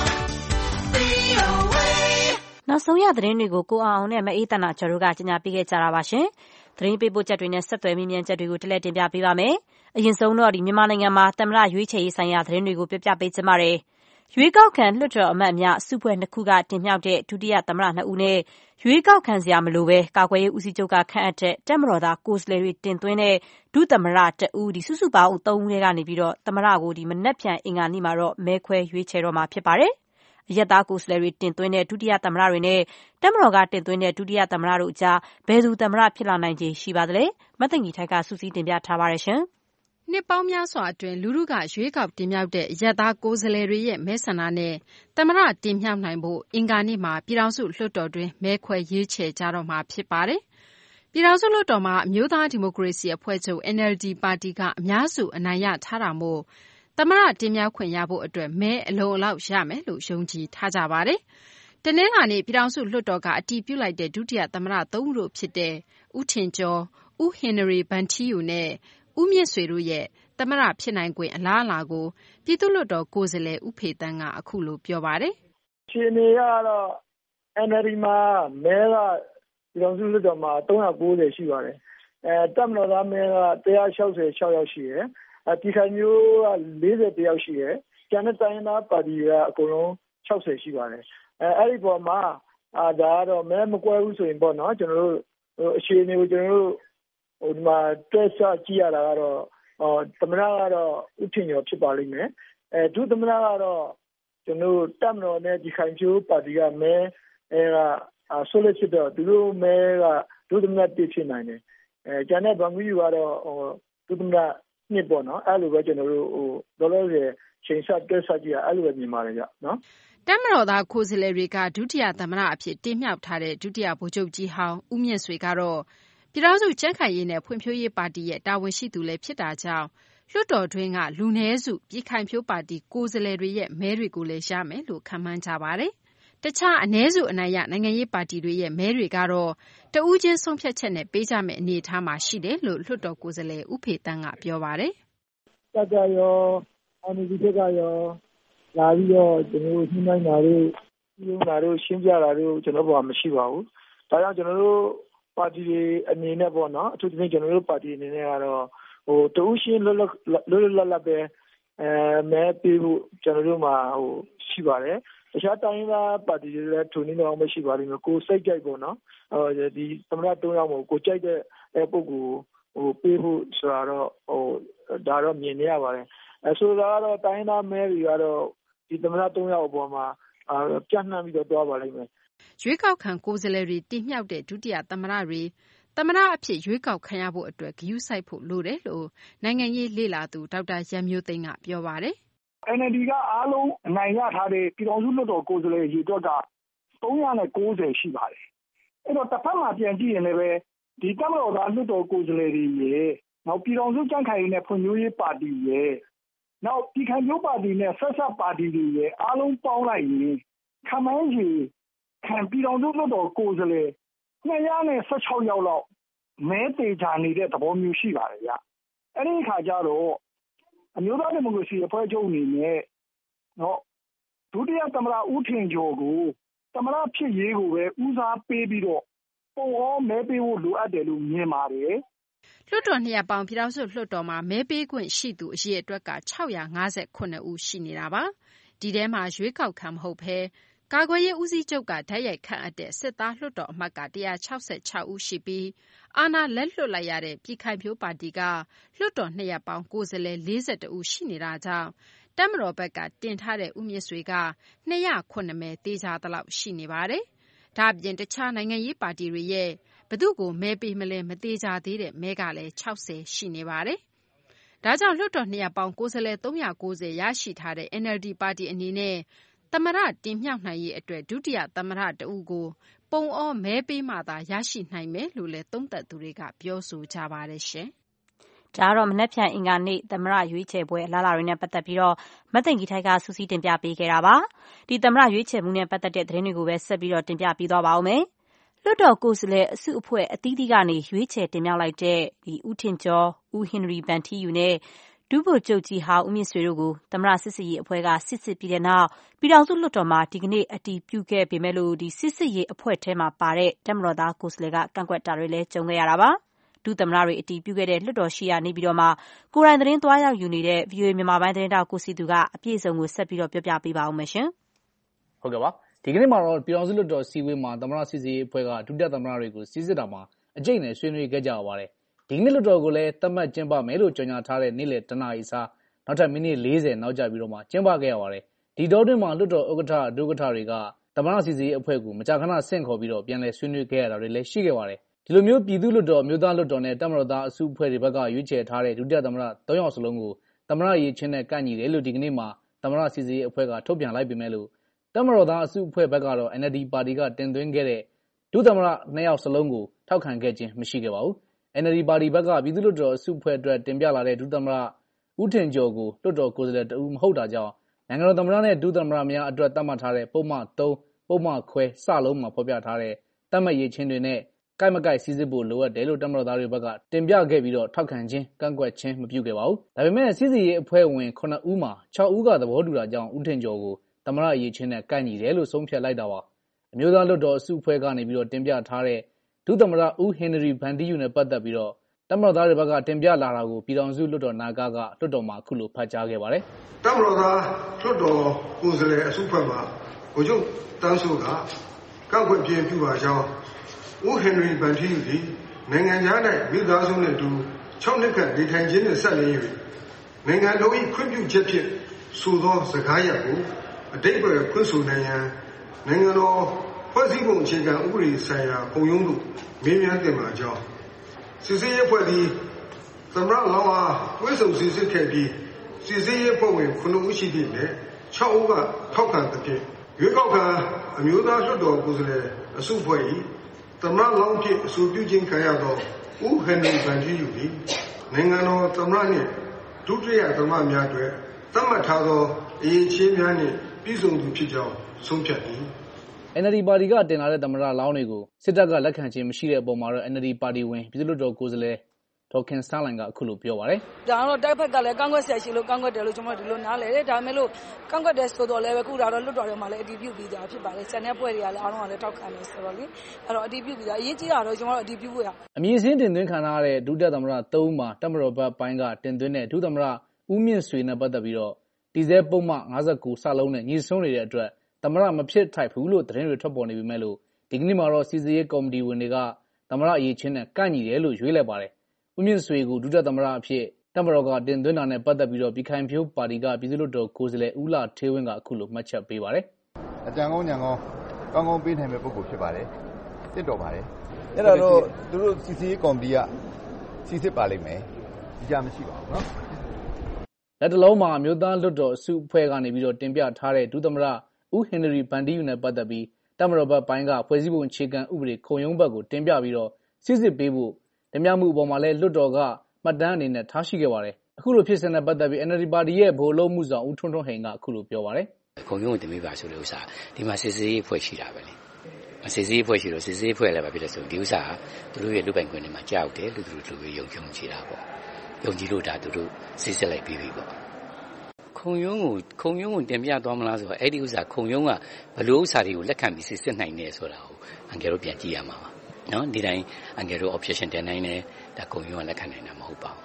[SPEAKER 7] V O A
[SPEAKER 2] နောက်ဆုံးရသတင်းတွေကိုကိုအောင်အောင်နဲ့မအေးတနာကျော်တို့ကကြီးညာပေးခဲ့ကြတာပါရှင်။သတင်းပေးပို့ချက်တွေနဲ့ဆက်သွယ်မိမြန်ချက်တွေကိုတလက်တင်ပြပေးပါမယ်။အရင်ဆုံးတော့ဒီမြန်မာနိုင်ငံမှာသမ္မတရွေးချယ်ရေးဆိုင်ရာသတင်းတွေကိုပြပြပေးကြပါမယ်။ရွေးကောက်ခံလွှတ်တော်အမတ်များစုဖွဲ့နှစ်ခုကတင်မြှောက်တဲ့ဒုတိယသမ္မတနှစ်ဦးနဲ့ရွေးကောက်ခံစရာမလိုဘဲကာကွယ်ရေးဦးစီးချုပ်ကခန့်အပ်တဲ့တပ်မတော်သားကိုယ်စားလှယ်တွေတင်သွင်းတဲ့ဒုသမ္မတတဦးဒီစုစုပေါင်းသုံးဦးထဲကနေပြီးတော့သမ္မတကိုဒီမနက်ဖြန်အင်္ဂါနေ့မှာတော့မဲခွဲရွေးချယ်တော့မှာဖြစ်ပါတယ်။အရက်သားကိုယ်စားလှယ်တွေတင်သွင်းတဲ့ဒုတိယသမ္မတတွေနဲ့တပ်မတော်ကတင်သွင်းတဲ့ဒုတိယသမ္မတတို့အကြားဘယ်သူသမ္မတဖြစ်လာနိုင်ခြေရှိပါသလဲ။မသိင်္ဂီထိုက်ကစူးစီးတင်ပြထားပါတယ်ရှင်
[SPEAKER 8] ။နှစ်ပေါင်းများစွာအတွင်းလူထုကရွေးကောက်တင်မြှောက်တဲ့အရပ်သားကိုယ်စားလှယ်တွေရဲ့မဲဆန္ဒနဲ့သမ္မတတင်မြှောက်နိုင်ဖို့အင်္ဂါနေ့မှာပြည်ထောင်စုလွှတ်တော်တွင်မဲခွဲရွေးချယ်ကြတော့မှာဖြစ်ပါတယ်။ပြည်ထောင်စုလွှတ်တော်မှာအမျိုးသားဒီမိုကရေစီအဖွဲ့ချုပ် N L D ပါတီကအများစုအနိုင်ရထားတာမို့သမ္မတတင်မြှောက်ခွင့်ရဖို့အတွက်မဲအလုံအလောက်ရမယ်လို့ယုံကြည်ထားကြပါတယ်။တနင်္လာနေ့ပြည်ထောင်စုလွှတ်တော်ကအတည်ပြုလိုက်တဲ့ဒုတိယသမ္မတသုံးဦးတို့ဖြစ်တဲ့ဦးထင်ကျော်၊ဦးဟင်နရီဗန်ထီယူနဲ့ဦးမြင့်ဆွေတို့ရဲ့သမ္မတဖြစ်နိုင်ခွင့်အလားအလာကိုပြည်သူ့လွှတ်တော်ကိုယ်စားလှယ်ဦးဖေသန်းကအခုလိုပြောပါတယ်
[SPEAKER 4] ။အခြေအနေကတော့ N L D မှာမဲကပြည်ထောင်စုလွှတ်တော်မှာသုံးရာကိုးဆယ်ရှိပါတယ်။အဲတပ်မတော်သားမဲကတစ်ရာ၆၀၆ယောက်ရှိတယ်။အပြည်ခိုင်မျိုးကလေးဆယ်တစ်ယောက်ရှိတယ်။ကျန်တဲ့တိုင်းရင်းသားပါတီကအကုန်လုံး၆၀ရှိပါတယ်။အဲအဲ့ဒီပေါ်မှာအာဒါကတော့မဲမကွဲဘူးဆိုရင်ပေါ့နော်ကျွန်တော်တို့အခြေအနေကိုကျွန်တော်တို့ဟိုဒီမှာတွဲဆကြည့်ရတာကတော့အော်သမ္မတကတော့ဥထင်ကျော်ဖြစ်ပါလိမ့်မယ်အဲဒုသမ္မတကတော့ကျွန်တော်တပ်မတော်နဲ့ဒီခိုင်ဖြိုးပါတီကမဲအဲကဆိုလက်ဖြစ်တော့သူတို့မဲကဒုသမ္မတတစ်ဖြစ်နိုင်တယ်အဲကျန်တဲ့ဗန်ဂူယူကတော့ဟိုဒုသမ္မတနှစ်ပေါ့နော်အဲ့လိုပဲကျွန်တော်တို့ဟိုဒေါ်လာရဲ့ချိန်ဆက်တွဲဆကြည့်ရအဲ့လိုပဲမြင်ပါတယ်ကြနော်
[SPEAKER 8] တပ်မတော်သားကိုယ်စားလှယ်တွေကဒုတိယသမ္မတအဖြစ်တင်မြှောက်ထားတဲ့ဒုတိယဗိုလ်ချုပ်ကြီးဟောင်းဦးမြင့်ဆွေကတော့ပြည်ထောင်စုကြံ့ခိုင်ရေးနဲ့ဖွံ့ဖြိုးရေးပါတီရဲ့တာဝန်ရှိသူလည်းဖြစ်တာကြောင့်လွှတ်တော်တွင်းကလူနည်းစုပြည်ခိုင်ဖြိုးပါတီကိုယ်စားလှယ်တွေရဲ့မဲတွေကိုလည်းရမယ်လို့ခန့်မှန်းကြပါတယ်။တခြားအနည်းစုအနိုင်ရနိုင်ငံရေးပါတီတွေရဲ့မဲတွေကတော့တဦးချင်းဆုံးဖြတ်ချက်နဲ့ပေးကြမယ့်အနေအထားမှာရှိတယ်လို့လွှတ်တော်ကိုယ်စားလှယ်ဦးဖေသန်းကပြောပါတယ်
[SPEAKER 4] ။တပ်ကရောအန်ဒီကရောလာပြီးတော့ကျွန်တော်ညှိနှိုင်းတာတွေပြုံးတာတွေရှင်းပြတာတွေကျွန်တော်ဘာမှမရှိပါဘူး။ဒါကြောင့်ကျွန်တော်တို့ပါတီတွေအနေနဲ့ပေါ့နော်အထူးသဖြင့်ကျွန်တော်တို့ပါတီအနေနဲ့ကတော့ဟိုတူးရှင်းလွတ်လွတ်လွတ်လပ်လပ်ပဲအဲမဲပေးဖို့ကျွန်တော်တို့မှာဟိုရှိပါတယ်တခြားတိုင်းကပါတီတွေလည်းထုံနေတော့မရှိပါလိမ့်မယ်ကိုစိတ်ကြိုက်ပေါ့နော်ဟိုဒီသမ္မတတုံးရောက်မို့ကိုကြိုက်တဲ့ပုဂ္ဂိုလ်ဟိုပေးဖို့ဆိုတာတော့ဟိုဒါတော့မြင်နေရပါတယ်အဲဆိုတော့တိုင်းသားမဲတွေကတော့ဒီသမ္မတတုံးရောက်အပေါ်မှာပြန့်နှံ့ပြီးတော့တွားပါလိမ့်မယ်
[SPEAKER 8] ရွေးကောက်ခံကိုယ်စားလှယ်တွေတင်မြှောက်တဲ့ဒုတိယသမ္မတတွေသမ္မတအဖြစ်ရွေးကောက်ခံရဖို့အတွက်ဂရုစိုက်ဖို့လိုတယ်လို့နိုင်ငံရေးလေ့လာသူဒေါက်တာရန်မျိုးသိန်းကပြောပါတယ်
[SPEAKER 9] ။ N L D ကအားလုံးအနိုင်ရထားတဲ့ပြည်ထောင်စုလွှတ်တော်ကိုယ်စားလှယ်ရေတွက်ကသုံးရာကိုးဆယ်ရှိပါတယ်။အဲ့တော့တစ်ဖက်မှာပြန်ကြည့်ရင်လည်းပဲဒီတပ်မတော်သားလွှတ်တော်ကိုယ်စားလှယ်တွေရဲ့နောက်ပြည်ထောင်စုကြံ့ခိုင်ရေးနဲ့ဖွံ့ဖြိုးရေးပါတီရဲ့နောက်ပြည်ခိုင်ဖြိုးပါတီနဲ့ဆက်ဆက်ပါတီတွေရဲ့အားလုံးပေါင်းလိုက်ရင်ခန့်မှန်းခြေခံပြည်ထောင်စုလွှတ်တော်ကိုယ်စားလှယ်နှစ်ရာနဲ့ဆယ့်ခြောက်ယောက်လောက်မဲတေချာနေတဲ့သဘောမျိုးရှိပါတယ်ဗျ။အဲ့ဒီအခါကျတော့အမျိုးသားဒီမိုကရေစီအဖွဲ့ချုပ်အနေနဲ့နော်ဒုတိယသမ္မတဦးထင်ကျော်ကိုသမ္မတဖြစ်ရေးကိုပဲဦးစားပေးပြီးတော့ပုံဟောမဲပေးဖို့လိုအပ်တယ်လို့မြင်ပါတယ်
[SPEAKER 8] လွှတ်တော်နှစ်ရပ်ပေါင်းပြည်ထောင်စုလွှတ်တော်မှာမဲပေးခွင့်ရှိသူအရေအတွက်က၆၅၉ဦးရှိနေတာပါ။ဒီထဲမှာရွေးကောက်ခံမဟုတ်ဘဲကာကွယ်ရေးဦးစီးချုပ်ကတိုက်ရိုက်ခန့်အပ်တဲ့စစ်သားလွှတ်တော်အမတ်က၁၆၆ဦးရှိပြီးအာဏာလက်လွှတ်လိုက်ရတဲ့ပြည်ခိုင်ဖြိုးပါတီကလွှတ်တော်နှစ်ရပ်ပေါင်းကိုယ်စားလှယ်၄၁ဦးရှိနေတာကြောင့်တပ်မတော်ဘက်ကတင်ထားတဲ့ဦးမြင့်ဆွေက၂၀၇မဲသေချာသလောက်ရှိနေပါတယ်။ဒါ့အပြင်တခြားနိုင်ငံရေးပါတီတွေရဲ့ဘယ်သူ့ကိုမဲပေးမလဲမသေချာသေးတဲ့မဲကလည်း၆၀ရှိနေပါတယ်။ဒါကြောင့်လွှတ်တော်နှစ်ရပ်ပေါင်းကိုယ်စားလှယ်၃၉၀ရရှိထားတဲ့ N L D ပါတီအနေနဲ့သမ္မတတင်မြှောက်နိုင်ရေးအတွက်ဒုတိယသမ္မတတဦးကိုပုံအောမဲပေးမှသာရရှိနိုင်မယ်လို့လည်းသုံးသပ်သူတွေကပြောဆိုကြပါတယ်ရှင်
[SPEAKER 2] ။ဒါကတော့မနက်ဖြန်အင်္ဂါနေ့သမ္မတရွေးချယ်ပွဲအလားအလာတွေနဲ့ပတ်သက်ပြီးတော့မသိင်္ဂီထိုက်ကစူးစီးတင်ပြပေးခဲ့တာပါ။ဒီသမ္မတရွေးချယ်မှုနဲ့ပတ်သက်တဲ့သတင်းတွေကိုပဲဆက်ပြီးတော့တင်ပြပေးသွားပါဦးမယ်။လွှတ်တော်ကိုယ်စားလှယ်အစုအဖွဲ့အသီးသီးကနေရွေးချယ်တင်မြှောက်လိုက်တဲ့ဒီဦးထင်ကျော်၊ဦးဟင်နရီဗန်ထီယူနဲ့ဒုဗိုလ်ချုပ်ကြီးဟောင်းဦးမြင့်ဆွေတို့ကိုသမ္မတစစ်စစ်ရေးအဖွဲ့ကစစ်စစ်ပြီးတဲ့နောက်ပြည်ထောင်စုလွှတ်တော်မှာဒီကနေ့အတည်ပြုခဲ့ပေမဲ့လို့ဒီစစ်စစ်ရေးအဖွဲ့ထဲမှာပါတဲ့တပ်မတော်သားကိုယ်စားလှယ်ကကန့်ကွက်တာတွေလည်းကြုံခဲ့ရတာပါ။ဒုသမ္မတတွေအတည်ပြုခဲ့တဲ့လွှတ်တော်ရှိရာနေပြည်တော်မှာကိုယ်တိုင်သတင်းသွားရောက်ယူနေတဲ့ ဗွီအိုအေ မြန်မာပိုင်းသတင်းတောက်ကိုစီသူကအပြည့်အစုံကိုဆက်ပြီးတော့ပြောပြပေးပါဦးမယ်ရှင်
[SPEAKER 10] ။ဟုတ်ကဲ့ပါ။ဒီကနေ့မှာတော့ပြည်ထောင်စုလွှတ်တော်စီဝေးမှာသမ္မတစစ်စစ်ရေးအဖွဲ့ကဒုတိယသမ္မတတွေကိုစစ်စစ်တာမှာအကျိတ်နဲ့ဆွေးနွေးခဲ့ကြပါတယ်။ဒီကနေ့လွှတ်တော်ကိုလည်းသတ်မှတ်ကျင်းပမယ်လို့ကြေညာထားတဲ့နေ့လယ်တနာရီစာနောက်ထပ်မိနစ်၄၀နောက်ကျပြီးတော့မှကျင်းပခဲ့ရပါတယ်။ဒီတောတွင်းမှာလွှတ်တော်ဥက္ကဋ္ဌဒုဥက္ကဋ္ဌတွေကသမ္မတစစ်စစ်ရေးအဖွဲ့ကိုမကြာခဏဆင့်ခေါ်ပြီးတော့ပြန်လည်ဆွေးနွေးခဲ့ရတာတွေလည်းရှိခဲ့ပါတယ်။ဒီလိုမျိုးပြည်သူ့လွှတ်တော်မျိုးသားလွှတ်တော်နဲ့တပ်မတော်သားအစုအဖွဲ့တွေဘက်ကရွေးချယ်ထားတဲ့ဒုတိယသမ္မတ၃ယောက်စလုံးကိုသမ္မတရေးချင်းနဲ့ကန့်ညီတယ်လို့ဒီကနေ့မှာသမ္မတစစ်စစ်ရေးအဖွဲ့ကထုတ်ပြန်လိုက်ပေမဲ့လို့တပ်မတော်သားအစုအဖွဲ့ဘက်ကတော့ N L D ပါတီကတင်သွင်းခဲ့တဲ့ဒုသမ္မတနှစ်ယောက်စလုံးကိုထောက်ခံခဲ့ခြင်းမရှိခဲ့ပါဘူး။ N L D ပါတီဘက်ကပြည်သူ့လွှတ်တော်အစုအဖွဲ့အတွက်တင်ပြလာတဲ့ဒုသမ္မတဦးထင်ကျော်ကိုလွှတ်တော်ကိုယ်စားလှယ်တဦးမဟုတ်တာကြောင့်နိုင်ငံတော်သမ္မတနဲ့ဒုသမ္မတများအတွက်သတ်မှတ်ထားတဲ့ပုံမှန်၃ပုံမှန်ခွဲစလုံးမှာဖော်ပြထားတဲ့တတ်မှတ်ရေးချင်းတွေနဲ့ကိုက်မကိုက်စီစစ်ဖို့လိုအပ်တယ်လို့တပ်မတော်သားတွေဘက်ကတင်ပြခဲ့ပြီးတော့ထောက်ခံခြင်းကန့်ကွက်ခြင်းမပြုခဲ့ပါဘူး။ဒါပေမဲ့စစ်စီရေးအဖွဲ့ဝင်ခုနှစ်ဦးမှာ၆ဦးကသဘောတူတာကြောင့်ဦးထင်ကျော်ကိုသမ္မတရေးချင်းနဲ့ကန့်ညီတယ်လို့ဆုံးဖြတ်လိုက်တာပါ။အမျိုးသားလွှတ်တော်အစုအဖွဲ့ကနေပြီးတော့တင်ပြထားတဲ့ဒုသမ္မတဦးဟင်နရီဗန်တီယူနဲ့ပတ်သက်ပြီးတော့တပ်မတော်သားတွေဘက်ကတင်ပြလာတာကိုပြည်ထောင်စုလွှတ်တော်နာကကလွှတ်တော်မှာအခုလိုဖတ်ကြားခဲ့ပါတယ်
[SPEAKER 11] ။တပ်မတော်သားလွှတ်တော်ကိုယ်စားလှယ်အစုအဖွဲ့မှာဗိုလ်ချုပ်တန်းစိုးကကောက်ွက်ပြင်းပြုပါကြောင်းဦးဟင်နရီဗန်တီယူသည်နိုင်ငံခြား၌မိသားစုနှင့်အတူ၆နှစ်ခန့်နေထိုင်ခြင်းနှင့်ဆက်လျင်း၍နိုင်ငံတော်၏ခွင့်ပြုချက်ဖြင့်ဆိုသောစကားရပ်ကိုအတိတ်ပဲဖွင့်ဆိုနိုင်ရန်နိုင်ငံတော်ဖွဲ့စည်းပုံအခြေခံဥပဒေဆိုင်ရာပုံရုံးသို့မေးမြန်းတင်ပါကြောင်းစစ်စစ်ရေးဖွဲ့သည်သမ္မတလောင်းအားတွဲဆုံစစ်စစ်ခဲ့ပြီးစစ်စစ်ရေးဖွဲ့ဝင်ခုနှစ်ဦးရှိသည့်နဲ့၆ဦးကထောက်ခံသဖြင့်ရွေးကောက်ခံအမျိုးသားလွှတ်တော်ကိုယ်စားလှယ်အစုအဖွဲ့၏သမ္မတလောင်းဖြင့်အဆိုပြုခြင်းခံရသောဦးဟန်နရီဗန်တီယူသည်နိုင်ငံတော်သမ္မတနှင့်ဒုတိယသမ္မတများအတွက်သတ်မှတ်ထားသောအရေးချင်းများနှင့်ပြည်စုံသူဖြစ်ကြောင်းဆုံးဖြတ်သည်
[SPEAKER 10] ။ N L D ပါတီကတင်လာတဲ့သမ္မတလောင်းတွေကိုစစ်တပ်ကလက်ခံခြင်းမရှိတဲ့အပေါ်မှာတော့ N L D ပါတီဝင်ပြည်သူ့လွှတ်တော်ကိုယ်စားလှယ်ဒေါ်ခင်စန်းလှိုင်ကအခုလိုပြောပါတယ်
[SPEAKER 12] ။ဒါကတော့တိုက်ဖက်ကလည်းကန့်ကွက်ဆရာရှိလို့ကန့်ကွက်တယ်လို့ကျွန်တော်ဒီလိုနားလည်တယ်။ဒါပေမဲ့လို့ကန့်ကွက်တယ်ဆိုတော့လည်းပဲခုဒါတော့လွှတ်တော်ထဲမှာလည်းအတည်ပြုပြီးသားဖြစ်ပါတယ်။ဆန်တဲ့ပွဲတွေကလည်းအားလုံးကလည်းထောက်ခံတယ်ဆိုတော့လေအဲ့တော့အတည်ပြုပြီးသားအရေးကြီးတာတော့ကျွန်တော်တို့အတည်ပြုဖို့ရ
[SPEAKER 10] ။အမည်စင်းတင်သွင်းခံရတဲ့ဒုတိယသမ္မတသုံးမှာတပ်မတော်ဘက်ပိုင်းကတင်သွင်းတဲ့ဒုသမ္မတဦးမြင့်ဆွေနဲ့ပတ်သက်ပြီးတော့တည်ဆဲပုံမှန်၅၉စလုံးနဲ့ညီဆုံးနေတဲ့အတွက်သမ္မတမဖြစ်ထိုက်ဘူးလို့သတင်းတွေထွက်ပေါ်နေပေမဲ့လို့ဒီကနေ့မှာတော့စီစီရေးကော်မတီဝင်တွေကသမ္မတအရေးချင်းနဲ့ကန့်ညီတယ်လို့ရွေးလိုက်ပါတယ်။ဦးမြင့်ဆွေကိုဒုတိယသမ္မတအဖြစ်တပ်မတော်ကတင်သွင်းတာနဲ့ပတ်သက်ပြီးတော့ပြည်ခိုင်ဖြိုးပါတီကပြည်သူ့လွှတ်တော်ကိုယ်စားလှယ်ဦးလာထေးဝင်းကအခုလိုမှတ်ချက်ပေးပါတယ်
[SPEAKER 13] ။အကြံကောင်းဉာဏ်ကောင်းကောင်းကောင်းပေးနိုင်မဲ့ပုဂ္ဂိုလ်ဖြစ်ပါတယ်။စစ်တော်ပါတယ်။အဲ့တော့သူတို့စီစီရေးကော်မတီကစီစစ်ပါလိမ့်မယ်။ဒီကြမရှိပါဘူးနော်
[SPEAKER 10] ။လက်တလုံးမှာမျိုးသားလွှတ်တော်အစုအဖွဲ့ကနေပြီးတော့တင်ပြထားတဲ့ဒုသမ္မတဦးဟင်နရီဗန်တီယူနဲ့ပတ်သက်ပြီးတပ်မတော်ဘက်ပိုင်းကဖွဲ့စည်းပုံအခြေခံဥပဒေခုံရုံးဘက်ကိုတင်ပြပြီးတော့စစ်စစ်ပေးဖို့တင်ပြမှုအပေါ်မှာလည်းလွှတ်တော်ကမှတ်တမ်းအနေနဲ့ထားရှိခဲ့ပါတယ်။အခုလိုဖြစ်စဉ်နဲ့ပတ်သက်ပြီး N L D ပါတီရဲ့ဗဟိုအလုပ်မှုဆောင်ဦးထွန်းထွန်းဟိန်ကအခုလိုပြောပါတယ်
[SPEAKER 14] ။ခုံရုံးကိုတင်ပြပါဆိုလို့ဥစ္စာဒီမှာစစ်စစ်ရေးဖွဲ့ရှိတာပဲလေ။စစ်စစ်ရေးဖွဲ့ရှိလို့စစ်စစ်ရေးဖွဲ့လည်းပဲဖြစ်တယ်ဆိုဒီဥစ္စာသူတို့ရဲ့လူပိုင်ခွင့်တွေမှာကြောက်တယ်လူတို့လူတွေယုံကြည်ကြတာပေါ့။ယုံကြည်လို့ဒါသူတို့စစ်စစ်လိုက်ပြီးပြီပေါ့။ခုံရုံးကိုခုံရုံးကိုတင်ပြသွားမလားဆိုတော့အဲ့ဒီဥစ္စာခုံရုံးကဘလို့ဥစ္စာတွေကိုလက်ခံပြီးစစ်စစ်နိုင်နေဆိုတာကိုအန်ကယ်တို့ပြန်ကြည့်ရမှာပါနော်ဒီတိုင်းအန်ကယ်တို့ objection တင်နိုင်တယ်ဒါဂုဏ်ယူကလက်ခံနိုင်တာမဟုတ်ပါဘူး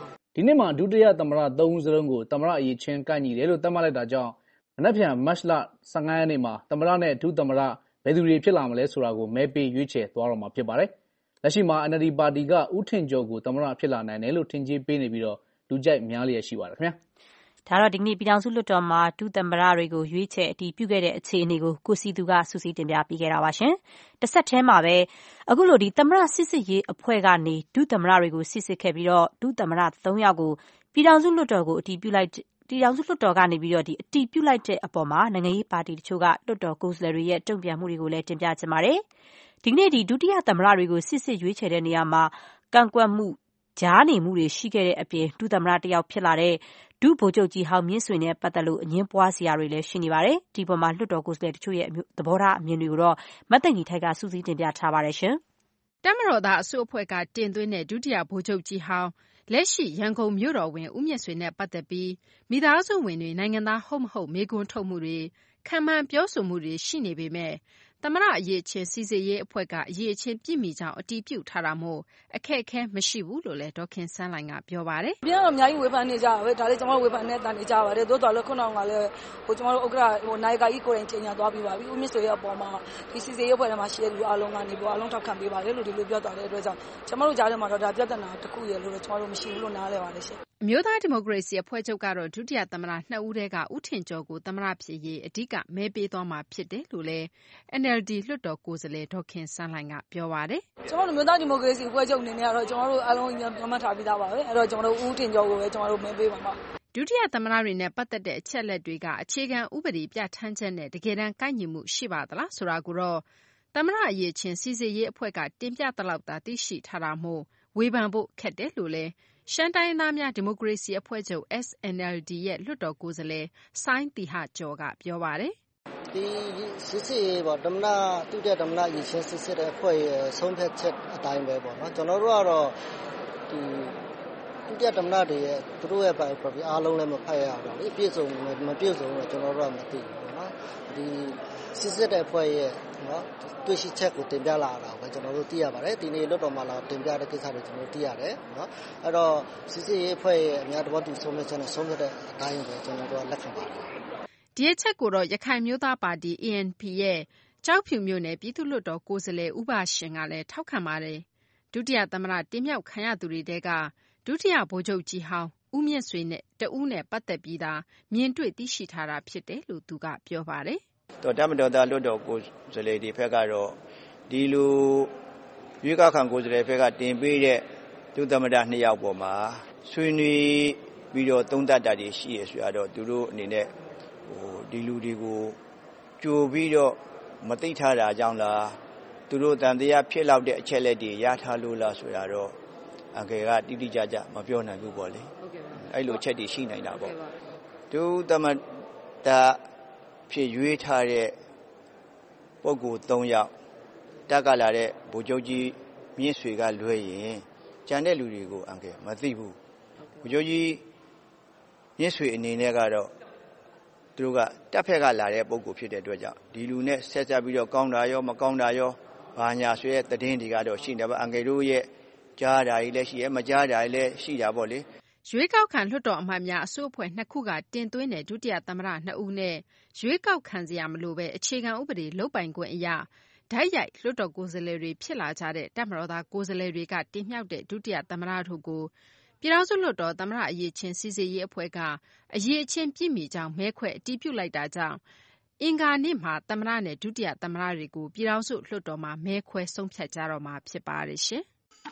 [SPEAKER 10] ဒီနေ့မှာဒုတိယသမ္မတသုံးဦးစလုံးကိုသမ္မတအရေးချင်းကန့်ညီတယ်လို့သတ်မှတ်လိုက်တာကြောင့်မနက်ဖြန်မတ်လဆယ့်ငါးရက်နေ့မှာသမ္မတနဲ့ဒုသမ္မတဘယ်သူတွေဖြစ်လာမလဲဆိုတာကိုမဲပေးရွေးချယ်သွားတော့မှာဖြစ်ပါတယ်။လက်ရှိမှာ N L D ပါတီကဦးထင်ကျော်ကိုသမ္မတဖြစ်လာနိုင်တယ်လို့ထင်ကြေးပေးနေပြီးတော့လူကြိုက်များလျက်ရှိပါတယ်ခင်ဗျာ။
[SPEAKER 2] ဒါတော့ဒီကနေ့ပြည်ထောင်စုလွှတ်တော်မှာဒုသမ္မတတွေကိုရွေးချယ်အတည်ပြုခဲ့တဲ့အခြေအနေကိုကိုစီသူကစူးစီးတင်ပြပေးခဲ့တာပါရှင်။တစ်ဆက်တည်းမှာပဲအခုလိုဒီသမ္မတစစ်စစ်ရေးအဖွဲ့ကနေဒုသမ္မတတွေကိုစစ်စစ်ခဲ့ပြီးတော့ဒုသမ္မတသုံးယောက်ကိုပြည်ထောင်စုလွှတ်တော်ကိုအတည်ပြုလိုက်ပြည်ထောင်စုလွှတ်တော်ကနေပြီးတော့ဒီအတည်ပြုလိုက်တဲ့အပေါ်မှာနိုင်ငံရေးပါတီတချို့ကလွှတ်တော်ကိုယ်စားလှယ်တွေရဲ့တုံ့ပြန်မှုတွေကိုလည်းတင်ပြချင်ပါတယ်။ဒီကနေ့ဒီဒုတိယသမ္မတတွေကိုစစ်စစ်ရွေးချယ်တဲ့နေရာမှာကန့်ကွက်မှုကြားနေမှုတွေရှိခဲ့တဲ့အပြင်ဒုသမ္မတတယောက်ဖြစ်လာတဲ့ဒုဗိုလ်ချုပ်ကြီးဟောင်းမြင့်ဆွေနဲ့ပတ်သက်လို့အငင်းပွားစရာတွေလည်းရှိနေပါတယ်။ဒီပေါ်မှာလွှတ်တော်ကိုယ်စားလှယ်တချို့ရဲ့သဘောထားအမြင်တွေကိုတော့မတ်သိင်ကြီးထိုက်ကစူးစီးတင်ပြထားပါတယ်ရှင်
[SPEAKER 8] ။တပ်မတော်သားအစိုးအဖွဲ့ကတင်သွင်းတဲ့ဒုတိယဗိုလ်ချုပ်ကြီးဟောင်းလက်ရှိရန်ကုန်မြို့တော်ဝင်ဦးမြင့်ဆွေနဲ့ပတ်သက်ပြီးမိသားစုဝင်တွေနိုင်ငံသားဟုတ်မဟုတ်မေးခွန်းထုတ်မှုတွေခံမှန်ပြောဆိုမှုတွေရှိနေပေမဲ့သမ္မတအရေးချင်းစီစစ်ရေးအဖွဲ့ကအရေးချင်းပြည့်မီကြောင်းအတီးပြုတ်ထားတာမို့အခက်အခဲမရှိဘူးလို့လည်းဒေါခင်ဆန်းလိုင်ကပြောပါတယ်
[SPEAKER 12] ။ပြန်တော့အများကြီးဝေဖန်နေကြပါပဲဒါလည်းကျွန်တော်ဝေဖန်နေတာနေကြပါတယ်သို့တော်လည်းခုနကလည်းဟိုကျွန်တော်တို့ဥက္ကဋ္ဌဟိုနိုင်ကကြီးကိုယ်တိုင်ချိန်ညာသွားပြီးပါပြီဦးမြင့်ဆွေရဲ့အပေါ်မှာဒီစီစစ်ရေးအဖွဲ့ထဲမှာရှိတဲ့လူအလုံးကနေပြီးအလုံးထောက်ခံပေးပါတယ်လို့ဒီလိုပြောသွားတဲ့အတွက်ကြောင့်ကျွန်တော်တို့ကြားထဲမှာတော့ဒါပြဿနာတစ်ခုရလို့ကျွန်တော်တို့မရှိဘူးလို့နားလည်ပါတယ်ရှင်
[SPEAKER 8] အမျိုးသားဒီမိုကရေစီအဖွဲ့ချုပ်ကတော့ဒုတိယသမ္မတနှစ်ဦးတည်းကဦးထင်ကျော်ကိုသမ္မတဖြစ်ရေးအဓိကမဲပေးသွားမှာဖြစ်တယ်လို့လည်း N L D လွှတ်တော်ကိုယ်စားလှယ်ဒေါခင်ဆန်းလိုင်ကပြောပါတယ်
[SPEAKER 12] ။ကျွန်တော်တို့အမျိုးသားဒီမိုကရေစီအဖွဲ့ချုပ်အနေနဲ့ကတော့ကျွန်တော်တို့အလုံးညမှတ်ထားပြီးသားပါပဲ။အဲ့တော့ကျွန်တော်တို့ဦးထင်ကျော်ကိုပဲကျွန်တော်တို့မဲပေးပါမှာ
[SPEAKER 8] ။ဒုတိယသမ္မတတွေနဲ့ပတ်သက်တဲ့အချက်လက်တွေကအခြေခံဥပဒေပြဋ္ဌာန်းချက်နဲ့တကယ်တမ်းကိုက်ညီမှုရှိပါသလားဆိုတာကိုတော့သမ္မတအရေးချင်းစီစစ်ရေးအဖွဲ့ကတင်ပြသလောက်သာသိရှိထားတာမို့ဝေဖန်ဖို့ခက်တယ်လို့လည်းရှမ်းတိုင်းသားများဒီမိုကရေစီအဖွဲ့ချုပ် S N L D ရဲ့လွှတ်တော်ကိုယ်စားလှယ်စိုင်းတီဟကျော်ကပြောပါတယ်
[SPEAKER 15] ။ဒီစစ်စစ်ရေးပေါ့သမ္မတဒုတိယသမ္မတရေးချင်းစစ်စစ်တဲ့အဖွဲ့ရဲ့ဆုံးဖြတ်ချက်အတိုင်းပဲပေါ့နော်ကျွန်တော်တို့ကတော့ဒီဒုတိယသမ္မတတွေရဲ့သူတို့ရဲ့ biography အားလုံးလည်းမဖတ်ရဘူးလေပြည့်စုံမပြည့်စုံတော့ကျွန်တော်တို့ကမသိဘူးပေါ့နော်ဒီစစ်စစ်တဲ့အဖွဲ့ရဲ့နော်တွေ့ရှိချက်ကိုတင်ပြလာတာပဲကျွန်တော်တို့သိရပါတယ်ဒီနေ့လွှတ်တော်မှာလာတင်ပြတဲ့ကိစ္စတွေကျွန်တော်တို့သိရတယ်နော်အဲ့တော့စစ်စစ်ရေးအဖွဲ့ရဲ့အများတော်တူဆုံးဖြတ်ချက်နဲ့ဆုံးဖြတ်တဲ့အတိုင်းပဲကျွန်တော်တို့ကလက်ခံပါတယ်
[SPEAKER 8] ဒီအချက်ကိုတော့ရခိုင်မျိုးသားပါတီ A N P ရဲ့ကြောက်ဖြူမြို့နယ်ပြည်သူ့လွှတ်တော်ကိုယ်စားလှယ်ဥပရှင်ကလည်းထောက်ခံပါတယ်ဒုတိယသမ္မတတင်မြှောက်ခံရသူတွေတဲကဒုတိယဗိုလ်ချုပ်ကြီးဟောင်းဦးမြင့်ဆွေနဲ့တဦးနဲ့ပတ်သက်ပြီးသားမြင်တွေ့သိရှိထားတာဖြစ်တယ်လို့သူကပြောပါတယ်
[SPEAKER 16] တော်တမတော်သားလွတ်တော်ကိုယ်စားလှယ်ဒီဘက်ကတော့ဒီလိုရွေးကောက်ခံကိုယ်စားလှယ်ဘက်ကတင်ပေးတဲ့ဒုသမ္မတနှစ်ယောက်ပေါ်မှာဆွေးနွေးပြီးတော့သုံးသပ်တာတွေရှိရဆိုတော့သူတို့အနေနဲ့ဟိုဒီလူတွေကိုကြိုပြီးတော့မသိထားတာကြောင့်လားသူတို့တန်တရားဖြစ်လောက်တဲ့အချက်လက်တွေရထားလို့လားဆိုတာတော့အငယ်ကတိတိကျကျမပြောနိုင်ဘူးပေါ့လေအဲ့လိုချက်တွေရှိနေတာပေါ့ဒုသမ္မတဖြစ်ရွေးထားတဲ့ပုဂ္ဂိုလ်သုံးယောက်တက်ကလာတဲ့ဗိုလ်ချုပ်ကြီးမြင့်ဆွေကလွှဲရင်ကျန်တဲ့လူတွေကိုအငယ်မသိဘူးဗိုလ်ချုပ်ကြီးမြင့်ဆွေအနေနဲ့ကတော့သူတို့ကတပ်ဖက်ကလာတဲ့ပုဂ္ဂိုလ်ဖြစ်တဲ့အတွက်ကြောင့်ဒီလူနဲ့ဆက်ဆက်ပြီးတော့ကောင်းတာရောမကောင်းတာရောဘာညာဆိုတဲ့သတင်းတွေကတော့ရှိနေပါအငယ်တို့ရဲ့ကြားတာကြီးလည်းရှိရဲမကြားတာကြီးလည်းရှိတာပေါ့လေ
[SPEAKER 8] ရွေးကောက်ခံလွှတ်တော်အမတ်များအစိုးအဖွဲ့နှစ်ခုကတင်သွင်းတဲ့ဒုတိယသမ္မတနှစ်ဦးနဲ့ရွေးကောက်ခံစရာမလိုပဲအခြေခံဥပဒေလုပ်ပိုင်ခွင့်အရဓာတ်ရိုက်လွှတ်တော်ကိုယ်စားလှယ်တွေဖြစ်လာကြတဲ့တပ်မတော်သားကိုယ်စားလှယ်တွေကတင်မြှောက်တဲ့ဒုတိယသမ္မတတို့ကိုပြည်ထောင်စုလွှတ်တော်သမ္မတအရေးချင်းစီစစ်ရေးအဖွဲ့ကအရေးချင်းပြည့်မီကြောင်းမဲခွဲအတည်ပြုလိုက်တာကြောင့်အင်္ဂါနေ့မှာသမ္မတနဲ့ဒုတိယသမ္မတတွေကိုပြည်ထောင်စုလွှတ်တော်မှာမဲခွဲဆုံးဖြတ်ကြတော့မှာဖြစ်ပါတယ်ရှင်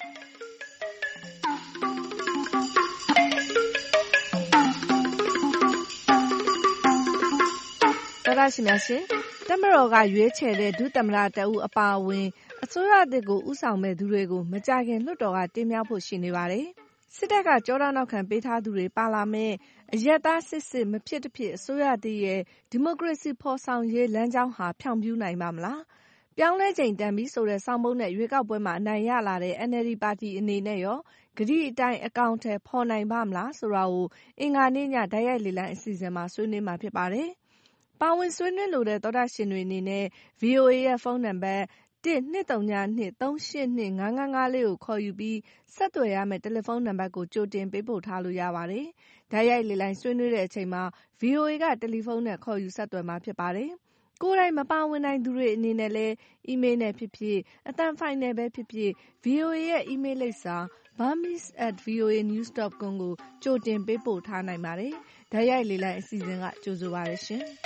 [SPEAKER 17] တော်ရရှိများရှင်တပ်မတော်ကရွေးချယ်တဲ့ဒုသမ္မတတအုပ်အပါအဝင်အစိုးရအသစ်ကိုဥဆောင်မဲ့သူတွေကိုမကြခင်လွှတ်တော်ကတင်မြှောက်ဖို့ရှိနေပါတယ်စစ်တပ်ကကြောထောက်နောက်ခံပေးထားသူတွေပါလာမဲ့အရက်သားစစ်စစ်မဖြစ်တဖြစ်အစိုးရတည်ရဲ့ဒီမိုကရေစီဖော်ဆောင်ရေးလမ်းကြောင်းဟာဖြောင်ပြူးနိုင်ပါမလားပြောင်းလဲချိန်တန်ပြီးဆိုတဲ့စောင်းပုံးနဲ့ရွေးကောက်ပွဲမှာအနိုင်ရလာတဲ့ N L D ပါတီအနေနဲ့ရောဂတိအတိုင်းအကောင့်ထဲဖော်နိုင်ပါမလားဆိုတာကိုအင်္ဂါနေ့ညဓာတ်ရိုက်လေလံအစီအစဉ်မှာဆွေးနွေးမှာဖြစ်ပါတယ်ပါဝင်ဆွေးနွေးလိုတဲ့သောတာရှင်တွေအနေနဲ့ V O A ရဲ့ဖုန်းနံပါတ်တစ်နှစ်သုံးညနှစ်သုံးရှစ်နှစ်ငါးငါးငါးလေးကိုခေါ်ယူပြီးဆက်သွယ်ရမယ့်တယ်လီဖုန်းနံပါတ်ကိုကြိုတင်ပေးပို့ထားလို့ရပါတယ်။တိုက်ရိုက်လေလိုင်းဆွေးနွေးတဲ့အချိန်မှာ ဗွီအိုအေကတယ်လီဖုန်းနဲ့ခေါ်ယူဆက်သွယ်မှာဖြစ်ပါတယ်။ကိုယ်တိုင်မပါဝင်နိုင်သူတွေအနေနဲ့လည်းအီးမေးလ်နဲ့ဖြစ်ဖြစ်အသံဖိုင်နဲ့ပဲဖြစ်ဖြစ် ဗွီအိုအေရဲ့အီးမေးလ်လိပ်စာ burmese at voa news dot com ကိုကြိုတင်ပေးပို့ထားနိုင်ပါတယ်။တိုက်ရိုက်လေလိုင်းအစီအစဉ်ကကြိုဆိုပါရရှင်။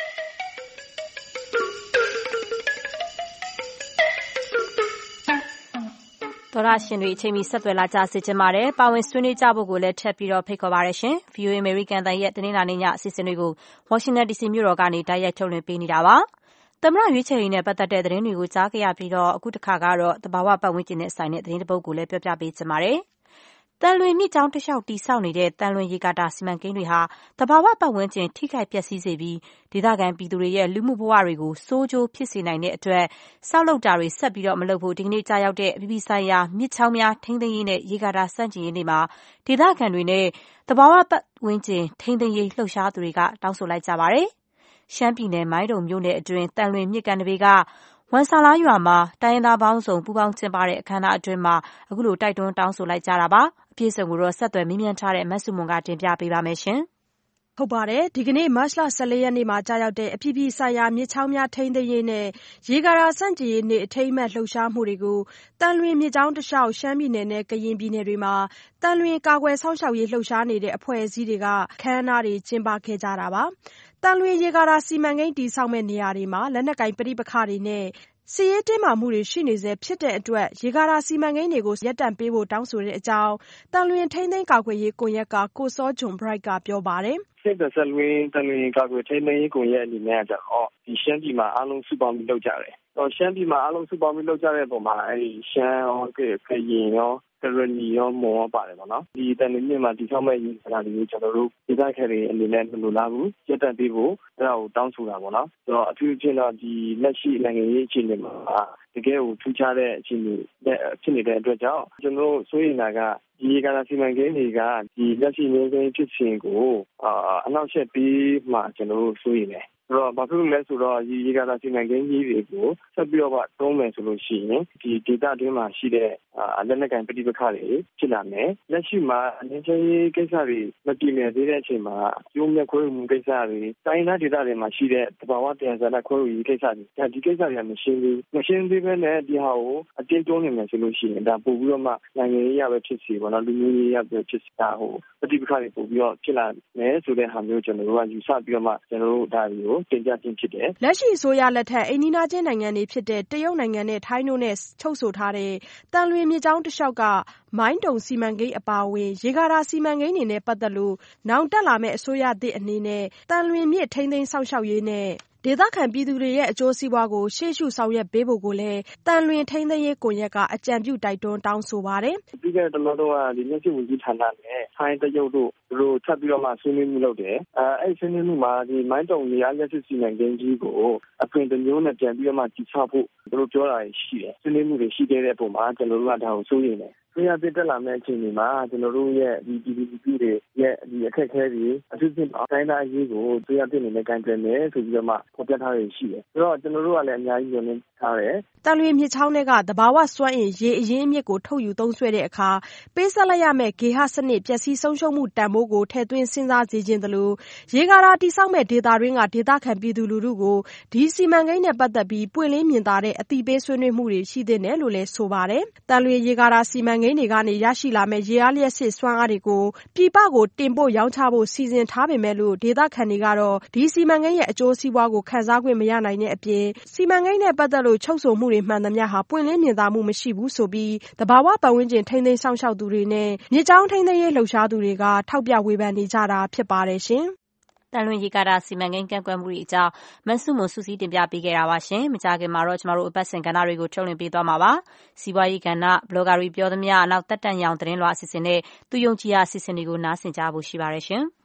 [SPEAKER 2] သောရရှင်တွေအချိန်မီဆက်သွယ်လာကြစေချင်ပါတယ်။ပါဝင်ဆွေးနွေးကြဖို့ကိုလည်းထပ်ပြီးတော့ဖိတ်ခေါ်ပါရရှင်။ ဗွီအိုအေ American အသံရဲ့တင်းလာနေညအစီအစဉ်တွေကို Washington ဒီ စီ မြို့တော်ကနေတိုက်ရိုက်ထုတ်လွှင့်ပေးနေတာပါ။သမ္မတရွေးချယ်ရေးနဲ့ပတ်သက်တဲ့သတင်းတွေကိုကြားခဲ့ရပြီးတော့အခုတစ်ခါကတော့သဘာဝပတ်ဝန်းကျင်နဲ့ဆိုင်တဲ့သတင်းတစ်ပုဒ်ကိုလည်းပြောပြပေးချင်ပါတယ်။တန်လွင်မြစ်ကြောင်းတစ်လျှောက်တည်ဆောက်နေတဲ့တန်လွင်ရေကာတာစီမံကိန်းတွေဟာသဘာဝပတ်ဝန်းကျင်ထိခိုက်ပျက်စီးစေပြီးဒေသခံပြည်သူတွေရဲ့လူမှုဘဝတွေကိုဆိုးကျိုးဖြစ်စေနိုင်တဲ့အတွက်ဆောက်လုပ်တာတွေဆက်ပြီးတော့မလုပ်ဖို့ဒီကနေ့ကြာရောက်တဲ့အပြည်ပြည်ဆိုင်ရာမြစ်ချောင်းများထိန်းသိမ်းရေးနဲ့ရေကာတာစန့်ကျင်ရေးနေ့မှာဒေသခံတွေနဲ့သဘာဝပတ်ဝန်းကျင်ထိန်းသိမ်းရေးလှုပ်ရှားသူတွေကတောင်းဆိုလိုက်ကြပါတယ်။ရှမ်းပြည်နယ်မိုင်းတုံမြို့နယ်အတွင်းတန်လွင်မြစ်ကန်တပေကဝန်ဆာလာရွာမှာတိုင်းရင်းသားပေါင်းစုံပူးပေါင်းကျင်းပတဲ့အခမ်းအနားအတွင်းမှာအခုလိုတိုက်တွန်းတောင်းဆိုလိုက်ကြတာပါ။အပြည့်အစုံကိုတော့ဆက်သွယ်မေးမြန်းထားတဲ့မဆုမွန်ကတင်ပြပေးပါမယ်ရှင်။ဟုတ်ပါတယ်။ဒီကနေ့မတ်လဆယ်လေးရက်နေ့မှာကြာရောက်တဲ့အပြည်ပြည်ဆိုင်ရာမြစ်ချောင်းများထိန်းသိမ်းရေးနဲ့ရေကာတာစန့်ကျင်ရေးနေ့အထိမ်းအမှတ်လှုပ်ရှားမှုတွေကိုတန်လွင်မြစ်ကြောင်းတစ်လျှောက်ရှမ်းပြည်နယ်နဲ့ကရင်ပြည်နယ်တွေမှာတန်လွင်ကာကွယ်စောင့်ရှောက်ရေးလှုပ်ရှားနေတဲ့အဖွဲ့အစည်းတွေကအခမ်းအနားတွေကျင်းပခဲ့ကြတာပါ။တန်လွင်ရေကာတာစီမံကိန်းတည်ဆောက်မဲ့နေရာတွေမှာလက်နက်ကိုင်ပဋိပက္ခတွေနဲ့စစ်ရေးတင်းမာမှုတွေရှိနေဆဲဖြစ်တဲ့အတွက်ရေကာတာစီမံကိန်းတွေကိုရပ်တန့်ပေးဖို့တောင်းဆိုတဲ့အကြောင်းတန်လွင်ထိန်းသိမ်းကာကွယ်ရေးကွန်ရက်ကကိုစောဂျွန်ဘရိုက်ကပြောပါတယ်
[SPEAKER 18] ။စစ်တပ်ဆက်လွင်တန်လွင်ကာကွယ်ထိန်းသိမ်းရေးကွန်ရက်အနေနဲ့ကျတော့ဒီရှမ်းပြည်မှာအားလုံးစုပေါင်းပြီးလုပ်ကြတယ်။တော့ရှမ်းပြည်မှာအားလုံးစုပေါင်းပြီးလုပ်ကြတဲ့ပုံမှာအဲဒီရှမ်းရောကရင်ရောကရဏီရောမွန်ရောပါတယ်ပေါ့နော်ဒီတန်လွင်မြစ်မှာဒီဆောက်မဲ့ရေးစကားတွေကိုကျွန်တော်တို့ဒေသခံတွေအနေနဲ့မလိုလားဘူးရပ်တန့်ပေးဖို့အဲဒါကိုတောင်းဆိုတာပေါ့နော်ဆိုတော့အထူးဖြင့်တော့ဒီလက်ရှိနိုင်ငံရေးအခြေအနေမှာတကယ်ကိုထူးခြားတဲ့အခြေအနေဖြစ်နေတဲ့အတွက်ကြောင့်ကျွန်တော်တို့စိုးရိမ်တာကဒီရေကာတာစီမံကိန်းတွေကဒီလက်ရှိမျိုးစိဖြစ်စဉ်ကိုအာအနောက်ဆက်ပြီးမှကျွန်တော်တို့စိုးရိမ်တယ်ဆိုတော့ဘာဖြစ်လို့လဲဆိုတော့ဒီရေကာတာစီမံကိန်းကြီးတွေကိုဆက်ပြီးတော့သုံးမယ်ဆိုလို့ရှိရင်ဒီဒေတာတွင်းမှာရှိတဲ့လက်နက်ကိုင်ပဋိပက္ခတွေဖြစ်လာမယ်လက်ရှိမှာအနေချင်းရေးကိစ္စတွေမပြည့်မြဲသေးတဲ့အချိန်မှာကျိုးမြခွဲမှုကိစ္စတွေတိုင်းဒေသတွေမှာရှိတဲ့တဘာဝတရားစံခွဲဝေရေးကိစ္စတွေဒီကိစ္စတွေကမရှင်းသေးမရှင်းသေးပဲနဲ့ဒီဟာကိုအတင်းတွန်းနေမယ်ဆိုလို့ရှိရင်ဒါပို့ပြီးတော့မှနိုင်ငံရေးရပဲဖြစ်စီပေါ့နော်လူမျိုးရေးရပဲဖြစ်စီတာဟိုပဋိပက္ခတွေပို့ပြီးတော့ဖြစ်လာမယ်ဆိုတဲ့ဟာမျိုးကျွန်တော်တို့ကယူဆပြီးတော့မှကျွန်တော်တို့ဒါတွေကိုတင်ပြခြင်းဖြစ်တယ်
[SPEAKER 17] လက်ရှိအစိုးရလက်ထက်အိန္ဒိယချင်းနိုင်ငံတွေဖြစ်တဲ့တရုတ်နိုင်ငံနဲ့ထိုင်းတို့နဲ့ချုပ်ဆိုထားတဲ့တန်လွင်မြစ်ကြောင်းတစ်လျှောက်ကမိုင်းတုံစီမံကိန်းအပါအဝင်ရေကာတာစီမံကိန်းတွေနဲ့ပတ်သက်လို့နောင်တက်လာမယ့်အစိုးရသစ်အနေနဲ့တန်လွင်မြစ်ထိန်းသိမ်းစောင့်ရှောက်ရေးနဲ့ဒေသခံပြည်သူတွေရဲ့အကျိုးစီးပွားကိုရှေ့ရှုဆောင်ရွက်ပေးဖို့ကိုလည်းတန်လွင်ထိန်းသိမ်းရေးကွန်ရက်ကအကြံပြုတိုက်တွန်းတောင်းဆိုပါတယ်
[SPEAKER 18] ။ပြီးခဲ့တဲ့တလောတော့ဒီမျက်စိဝင်ကြီးဌာနနဲ့ထိုင်းတရုတ်တို့တို့ထပ်ပြီးတော့မှဆွေးနွေးမှုလုပ်တယ်။အဲအဲ့ဆွေးနွေးမှုမှာဒီမိုင်းတုံနေရာလက်စစ်စီမံကိန်းကြီးကိုအပြင်တစ်မျိုးနဲ့ပြန်ပြီးတော့မှကြီးချဖို့တို့ပြောတာရှိတယ်။ဆွေးနွေးမှုတွေရှိခဲ့တဲ့အပေါ်မှာကျွန်တော်တို့ကဒါကိုစိုးရိမ်တယ်။ဆရာပြတက်လာမယ့်အချိန်တွေမှာကျွန်တော်တို့ရဲ့ဒီ G D P တွေရဲ့ဒီအခက်အခဲတွေအထူးသဖြင့်တိုင်းသားအရေးကိုဆရာပြနေနဲ့ကန်ပြန်မယ်ဆိုပြီးတော့မှဖော်ပြထားရရှိတယ်။ဆိုတော့ကျွန်တော်တို့ကလည်းအများကြီးညွှန်နေထားတယ်
[SPEAKER 17] ။တန်လွင်မြစ်ချောင်းတွေကသဘာဝစွမ်းအင်ရေအရင်းအမြစ်ကိုထုတ်ယူသုံးစွဲတဲ့အခါပေးဆက်လိုက်ရမယ့်ဂေဟစနစ်ပျက်စီးဆုံးရှုံးမှုတန်ဖိုးကိုထည့်သွင်းစဉ်းစားစေခြင်းသလိုရေကာတာတိစောက်မဲ့ဒေတာတွင်းကဒေသခံပြည်သူလူထုကိုဒီစီမံကိန်းနဲ့ပတ်သက်ပြီးပွင့်လင်းမြင်သာတဲ့အသိပေးဆွေးနွေးမှုတွေရှိသင့်တယ်လို့လည်းဆိုပါတယ်။တန်လွင်ရေကာတာစီမံကိန်းတွေကနေရရှိလာမယ့်ရေအားလျှပ်စစ်စွမ်းအားတွေကိုပြည်ပကိုတင်ပို့ရောင်းချဖို့စီစဉ်ထားပေမဲ့လို့ဒေသခံတွေကတော့ဒီစီမံကိန်းရဲ့အကျိုးစီးပွားကိုခံစားခွင့်မရနိုင်တဲ့အပြင်စီမံကိန်းနဲ့ပတ်သက်လို့ချုပ်ဆိုမှုတွေမှန်သမျှဟာပွင့်လင်းမြင်သာမှုမရှိဘူးဆိုပြီးသဘာဝပတ်ဝန်းကျင်ထိန်းသိမ်းစောင့်ရှောက်သူတွေနဲ့မြစ်ကြောင်းထိန်းသိမ်းရေးလှုပ်ရှားသူတွေကထောက်ပြဝေဖန်နေကြတာဖြစ်ပါတယ်ရှင်
[SPEAKER 2] တန်လွင်ရေကာတာစီမံကိန်းကန့်ကွက်မှုတွေအကြောင်းမဆုမွန်စုစည်းတင်ပြပေးခဲ့တာပါရှင်။မကြာခင်မှာတော့ကျမတို့အပတ်စဉ်ကဏ္ဍတွေကိုထုတ်လွှင့်ပေးသွားမှာပါ။စီးပွားရေးကဏ္ဍဘလော့ဂါတွေပြောသမျှနောက်တက်တန့်ရောင်သတင်းလွှာအစီအစဉ်နဲ့သူယုံကြည်ရာအစီအစဉ်တွေကိုနားဆင်ကြဖို့ရှိပါတယ်ရှင်။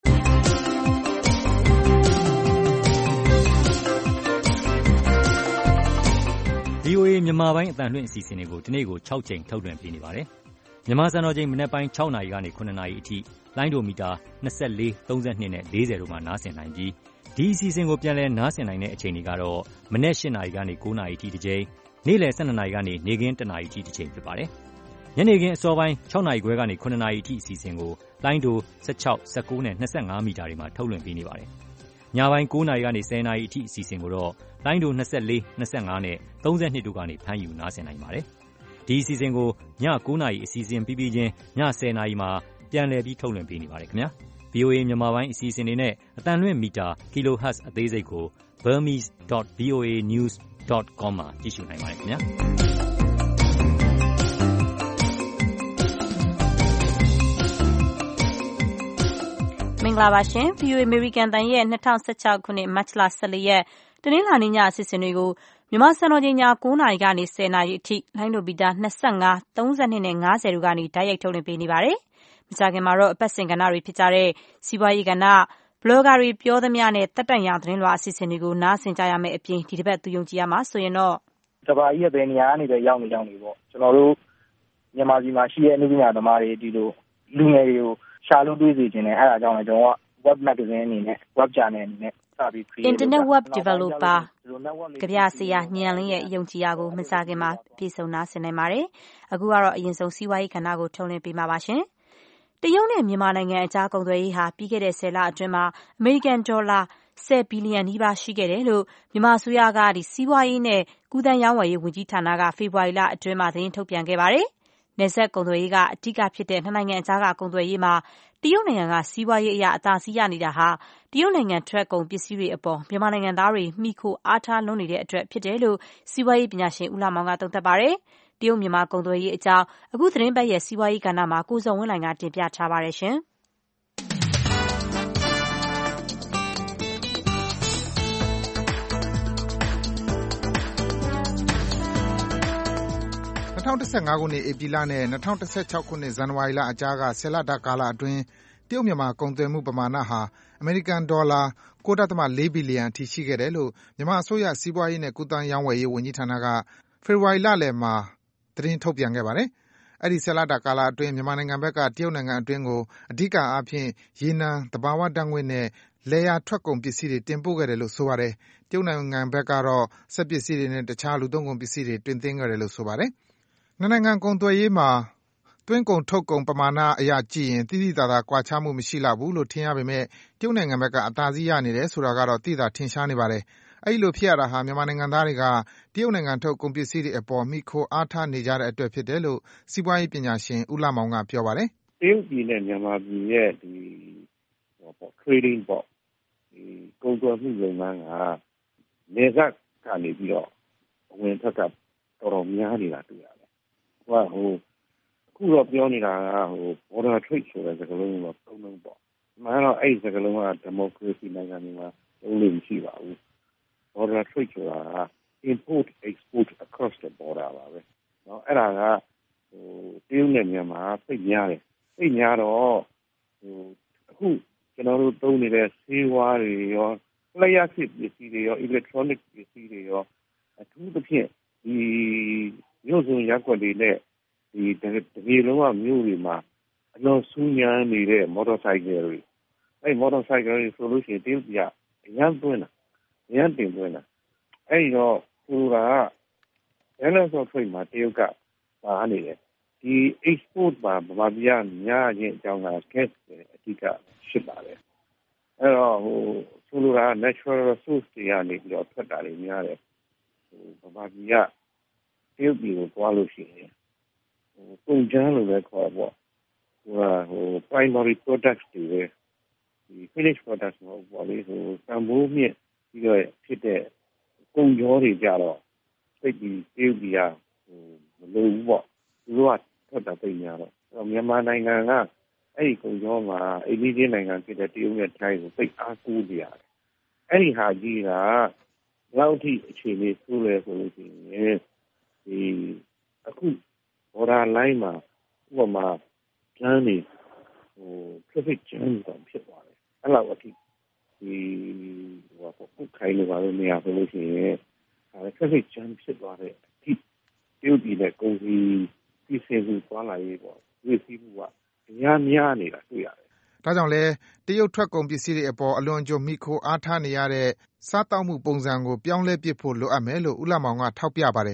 [SPEAKER 6] ဗွီအိုအေ မြန်မာပိုင်းအသံလွှင့်အစီအစဉ်တွေကိုဒီနေ့ကို၆ချိန်ထုတ်လွှင့်ပေးနေပါတယ်။မြန်မာစံတော်ချိန်မနက်ပိုင်း၆နာရီကနေ၇နာရီအထိလိုင်းဒိုမီတာ၂၄ ၃၂နဲ့၄၀တို့မှာနားဆင်နိုင်ပြီးဒီအစီအစဉ်ကိုပြန်လည်နားဆင်နိုင်တဲ့အချိန်တွေကတော့မနက်၈နာရီကနေ၉နာရီအထိတစ်ကြိမ်ည
[SPEAKER 19] နေ့လယ် ၁၂ နာရီကနေနေ့ခင်း တစ်နာရီအထိတစ်ချိန်ဖြစ်ပါတယ်။ညနေခင်းအစောပိုင်း ၆ နာရီခွဲကနေ ၇ နာရီအထိအစီအစဉ်ကိုလိုင်းဒို ၁၆, ၁၉ နဲ့ ၂၅ မီတာတွေမှာထုတ်လွှင့်ပေးနေပါတယ်။ညပိုင်း ၉ နာရီကနေ ၁၀ နာရီအထိအစီအစဉ်ကိုတော့လိုင်းဒို ၂၄, ၂၅ နဲ့ ၃၂ တို့ကနေဖမ်းယူနားဆင်နိုင်ပါတယ်။ဒီအစီအစဉ်ကိုည ၉ နာရီအစီအစဉ်ပြီးပြီးချင်းည ၁၀ နာရီမှာပြန်လည်ပြီးထုတ်လွှင့်ပေးနေပါတယ်ခင်ဗျာ။ဗွီအိုအေ မြန်မာပိုင်းအစီအစဉ်တွေနဲ့အသံလွှင့်မီတာ Kilohertz အသေးစိတ်ကို burmese dot v o a news dot com မှာကြည့်ရှုနိုင်ပါတယ်ခင်ဗျာ။
[SPEAKER 2] မင်္ဂလာပါရှင်။ ဗွီအိုအေ American အသံရဲ့၂၀၁၆ခုနှစ်မတ်လ ၁၄ရက်တနင်္လာနေ့ညအစီအစဉ်တွေကိုမြန်မာစံတော်ချိန်ည ၉ နာရီကနေ ၁၀ နာရီအထိလိုင်းဒိုမီတာ၂၅, ၃၂နဲ့ ၅၀တို့ကနေတိုက်ရိုက်ထုတ်လွှင့်ပေးနေပါတယ်။မကြာခင်မှာတော့အပတ်စဉ်ကဏ္ဍတွေဖြစ်ကြတဲ့စီးပွားရေးကဏ္ဍ၊ဘလော့ဂါတွေပြောသမျှနဲ့သက်တန့်ရာသတင်းလွှာအစီအစဉ်တွေကိုနားဆင်ကြရမယ့်အပြင်ဒီတစ်ပတ်သူယုံကြည်ရမှာဆိုရင်တော့
[SPEAKER 20] ကမ္ဘာကြီးရဲ့ဘယ်နေရာကနေပဲရောက်နေရောက်နေပေါ့ကျွန်တော်တို့မြန်မာပြည်မှာရှိတဲ့အနုပညာသမားတွေဒီလိုလူငယ်တွေကိုရှာလို့တွေးစီခြင်းနဲ့အဲ့ဒါကြောင့်လည်းကျွန်တော်က web magazine အနေနဲ့ web journal အနေနဲ့စပြီး create
[SPEAKER 2] Internet web developer ကြပြဆရာညံလင်းရဲ့ယုံကြည်ရာကိုမစားခင်မှာပြည်စုံနာဆင်နိုင်ပါတယ်။အခုကတော့အရင်ဆုံးစီးပွားရေးကဏ္ဍကိုထုတ်လွှင့်ပေးမှာပါရှင်။တရုတ်နဲ့မြန်မာနိုင်ငံအကြားကုန်သွယ်ရေးဟာပြီးခဲ့တဲ့ဆယ်လအတွင်းမှာအမေရိကန်ဒေါ်လာ၁၀ဘီလီယံနီးပါးရှိခဲ့တယ်လို့မြန်မာအစိုးရကဒီစီးပွားရေးနဲ့ကူးသန်းရောင်းဝယ်ရေးဝန်ကြီးဌာနကဖေဖော်ဝါရီလအတွင်းမှာသတင်းထုတ်ပြန်ခဲ့ပါတယ်။နယ်စပ်ကုန်သွယ်ရေးကအဓိကဖြစ်တဲ့နှစ်နိုင်ငံအကြားကကုန်သွယ်ရေးမှာတရုတ်နိုင်ငံကစီးပွားရေးအရာအသာစီးရနေတာဟာတရုတ်နိုင်ငံထွက်ကုန်ပစ္စည်းတွေအပေါ်မြန်မာနိုင်ငံသားတွေမှီခိုအားထားလွန်းနေတဲ့အတွက်ဖြစ်တယ်လို့စီးပွားရေးပညာရှင်ဦးလှမောင်ကသုံးသပ်ပါတယ်။တရုတ်မြန်မာကုန်သွယ်ရေးအကြောင်းအခုသတင်းပတ်ရဲ့စီးပွားရေးကဏ္ဍမှာကိုဇော်ဝင်းလှိုင်ကတင်ပြထားပါတယ်ရှင်။
[SPEAKER 21] ၂၀၁၅ခုနှစ်ဧပြီလနဲ့၂၀၁၆ခုနှစ်ဇန်နဝါရီလအကြားကဆယ်လတာကာလအတွင်းတရုတ်မြန်မာကုန်သွယ်မှုပမာဏဟာအမေရိကန်ဒေါ်လာ၉.၄ဘီလီယံအထိရှိခဲ့တယ်လို့မြန်မာအစိုးရစီးပွားရေးနဲ့ကူးသန်းရောင်းဝယ်ရေးဝန်ကြီးဌာနကဖေဖော်ဝါရီလလယ်မှာသတင်းထုတ်ပြန်ခဲ့ပါတယ်။အဲဒီဆယ်လတာကာလအတွင်းမြန်မာနိုင်ငံဘက်ကတရုတ်နိုင်ငံအတွင်းကိုအဓိကအားဖြင့်ရေနံ၊သဘာဝဓါတ်ငွေ့နဲ့လယ်ယာထွက်ကုန်ပစ္စည်းတွေတင်ပို့ခဲ့တယ်လို့ဆိုပါတယ်။တရုတ်နိုင်ငံဘက်ကတော့စက်ပစ္စည်းတွေနဲ့တခြားလူသုံးကုန်ပစ္စည်းတွေတင်သွင်းခဲ့တယ်လို့ဆိုပါတယ်။နှစ်နိုင်ငံကုန်သွယ်ရေးမှာသွင်းကုန်ထုတ်ကုန်ပမာဏအရကြည့်ရင်သိသိသာသာကွာခြားမှုမရှိလှဘူးလို့ထင်ရပေမဲ့တရုတ်နိုင်ငံဘက်ကအသာစီးရနေတယ်ဆိုတာကတော့သိသာထင်ရှားနေပါတယ်။အဲဒီလိုဖြစ်ရတာဟာမြန်မာနိုင်ငံသားတွေကတရုတ်နိုင်ငံထုတ်ကုန်ပစ္စည်းတွေအပေါ်မှီခိုအားထားနေကြတဲ့အတွက်ဖြစ်တယ်လို့စီးပွားရေးပညာရှင်ဦးလှမောင်ကပြောပါတယ်
[SPEAKER 22] ။တရုတ်ပြည်နဲ့မြန်မာပြည်ရဲ့ဒီ trading ပေါ့ဒီကုန်သွယ်မှုလုပ်ငန်းကနေစပ်ကနေပြီးတော့အဝင်ထွက်ကတော်တော်များနေတာတွေ့ရတယ်။ဟိုဟိုအခုတော့ပြောနေတာကဟို border trade ဆိုတဲ့စကားလုံးတော့သုံးလုံးပေါ့။မှန်တော့အဲ့ဒီစကားလုံးက democracy နိုင်ငံတွေမှာသုံးလို့မရှိပါဘူး။ border trade ဆိုတာက import export across the border ပါပဲ။နော်အဲ့ဒါကဟိုတရုတ်နဲ့မြန်မာသိများတယ်။သိများတော့ဟိုအခုကျွန်တော်တို့သုံးနေတဲ့ဆေးဝါးတွေရောလျှပ်စစ်ပစ္စည်းတွေရော electronic ပစ္စည်းတွေရောအထူးသဖြင့်ဒီမြို့စုံရက်ွက်တွေနဲ့ဒီတကယ်လုံးကမြို့တွေမှာအလွန်ဆူညံနေတဲ့မော်တော်ဆိုင်ကယ်တွေအဲ့မော်တော်ဆိုင်ကယ်တွေဆိုလို့ရှိရင်တရုတ်ပြည်ကအရန်သွင်းတာအရန်တင်သွင်းတာအဲ့တော့ဆိုတာက balance of trade မှာတရုတ်ကပါနေတယ်ဒီ export မှာဗမာပြည်ကများခြင်းအကြောင်းက gas ပဲအဓိကဖြစ်ပါတယ်အဲ့တော့ဟိုဆိုလိုတာ natural resource တွေကနေပြီးတော့ထွက်တာတွေများတယ်ဟိုဗမာပြည်ကတရုတ်ပြည်ကိုသွားလို့ရှိရင်ဟိုကုန်ကျန်းလို့လည်းခေါ်ပေါ့ဟိုဟို primary products တွေပဲဒီ finished products မဟုတ်ပါဘူးဟိုတန်ဖိုးမြင့်ပြီးတော့ဖြစ်တဲ့ကုန်ကြောတွေကြတော့စိတ်ပြီးတရုတ်ပြည်ကဟိုမလိုဘူးပေါ့သူတို့ကထွက်တာသိများတော့မြန်မာနိုင်ငံကအဲ့ဒီကုန်ကြောမှာအိန္ဒိယနိုင်ငံဖြစ်တဲ့တရုတ်နဲ့ထိုင်းကိုသိအားကိုးကြရတယ်အဲ့ဒီဟာကြီးကလောက်ထိအခြေအနေဆိုးလဲဆိုလို့ရှိရင်ဒီအခု border line မှာဥပမာကျန်းနေဟို traffic jam တော့ဖြစ်သွားတယ်အဲ့လောက်အထိဒီဟိုပုတ်ခိုင်းနေပါလို့နေရာဆိုလို့ရှိရင်အဲ traffic jam ဖြစ်သွားတဲ့အထိတရုတ်ပြည်နဲ့ကုန်စည်စီးဆင်းမှုသွားလာရေးပေါ့ဒီစီးမှုကအများများနေတာတွေ့ရတယ်
[SPEAKER 21] ။ဒါကြောင့်လဲတရုတ်ထွက်ကုန်ပစ္စည်းတွေအပေါ်အလွန်အကျွံမိခိုအားထားနေရတဲ့စားတောက်မှုပုံစံကိုပြောင်းလဲပစ်ဖို့လိုအပ်မယ်လို့ဦးလှမောင်ကထောက်ပြပါတယ်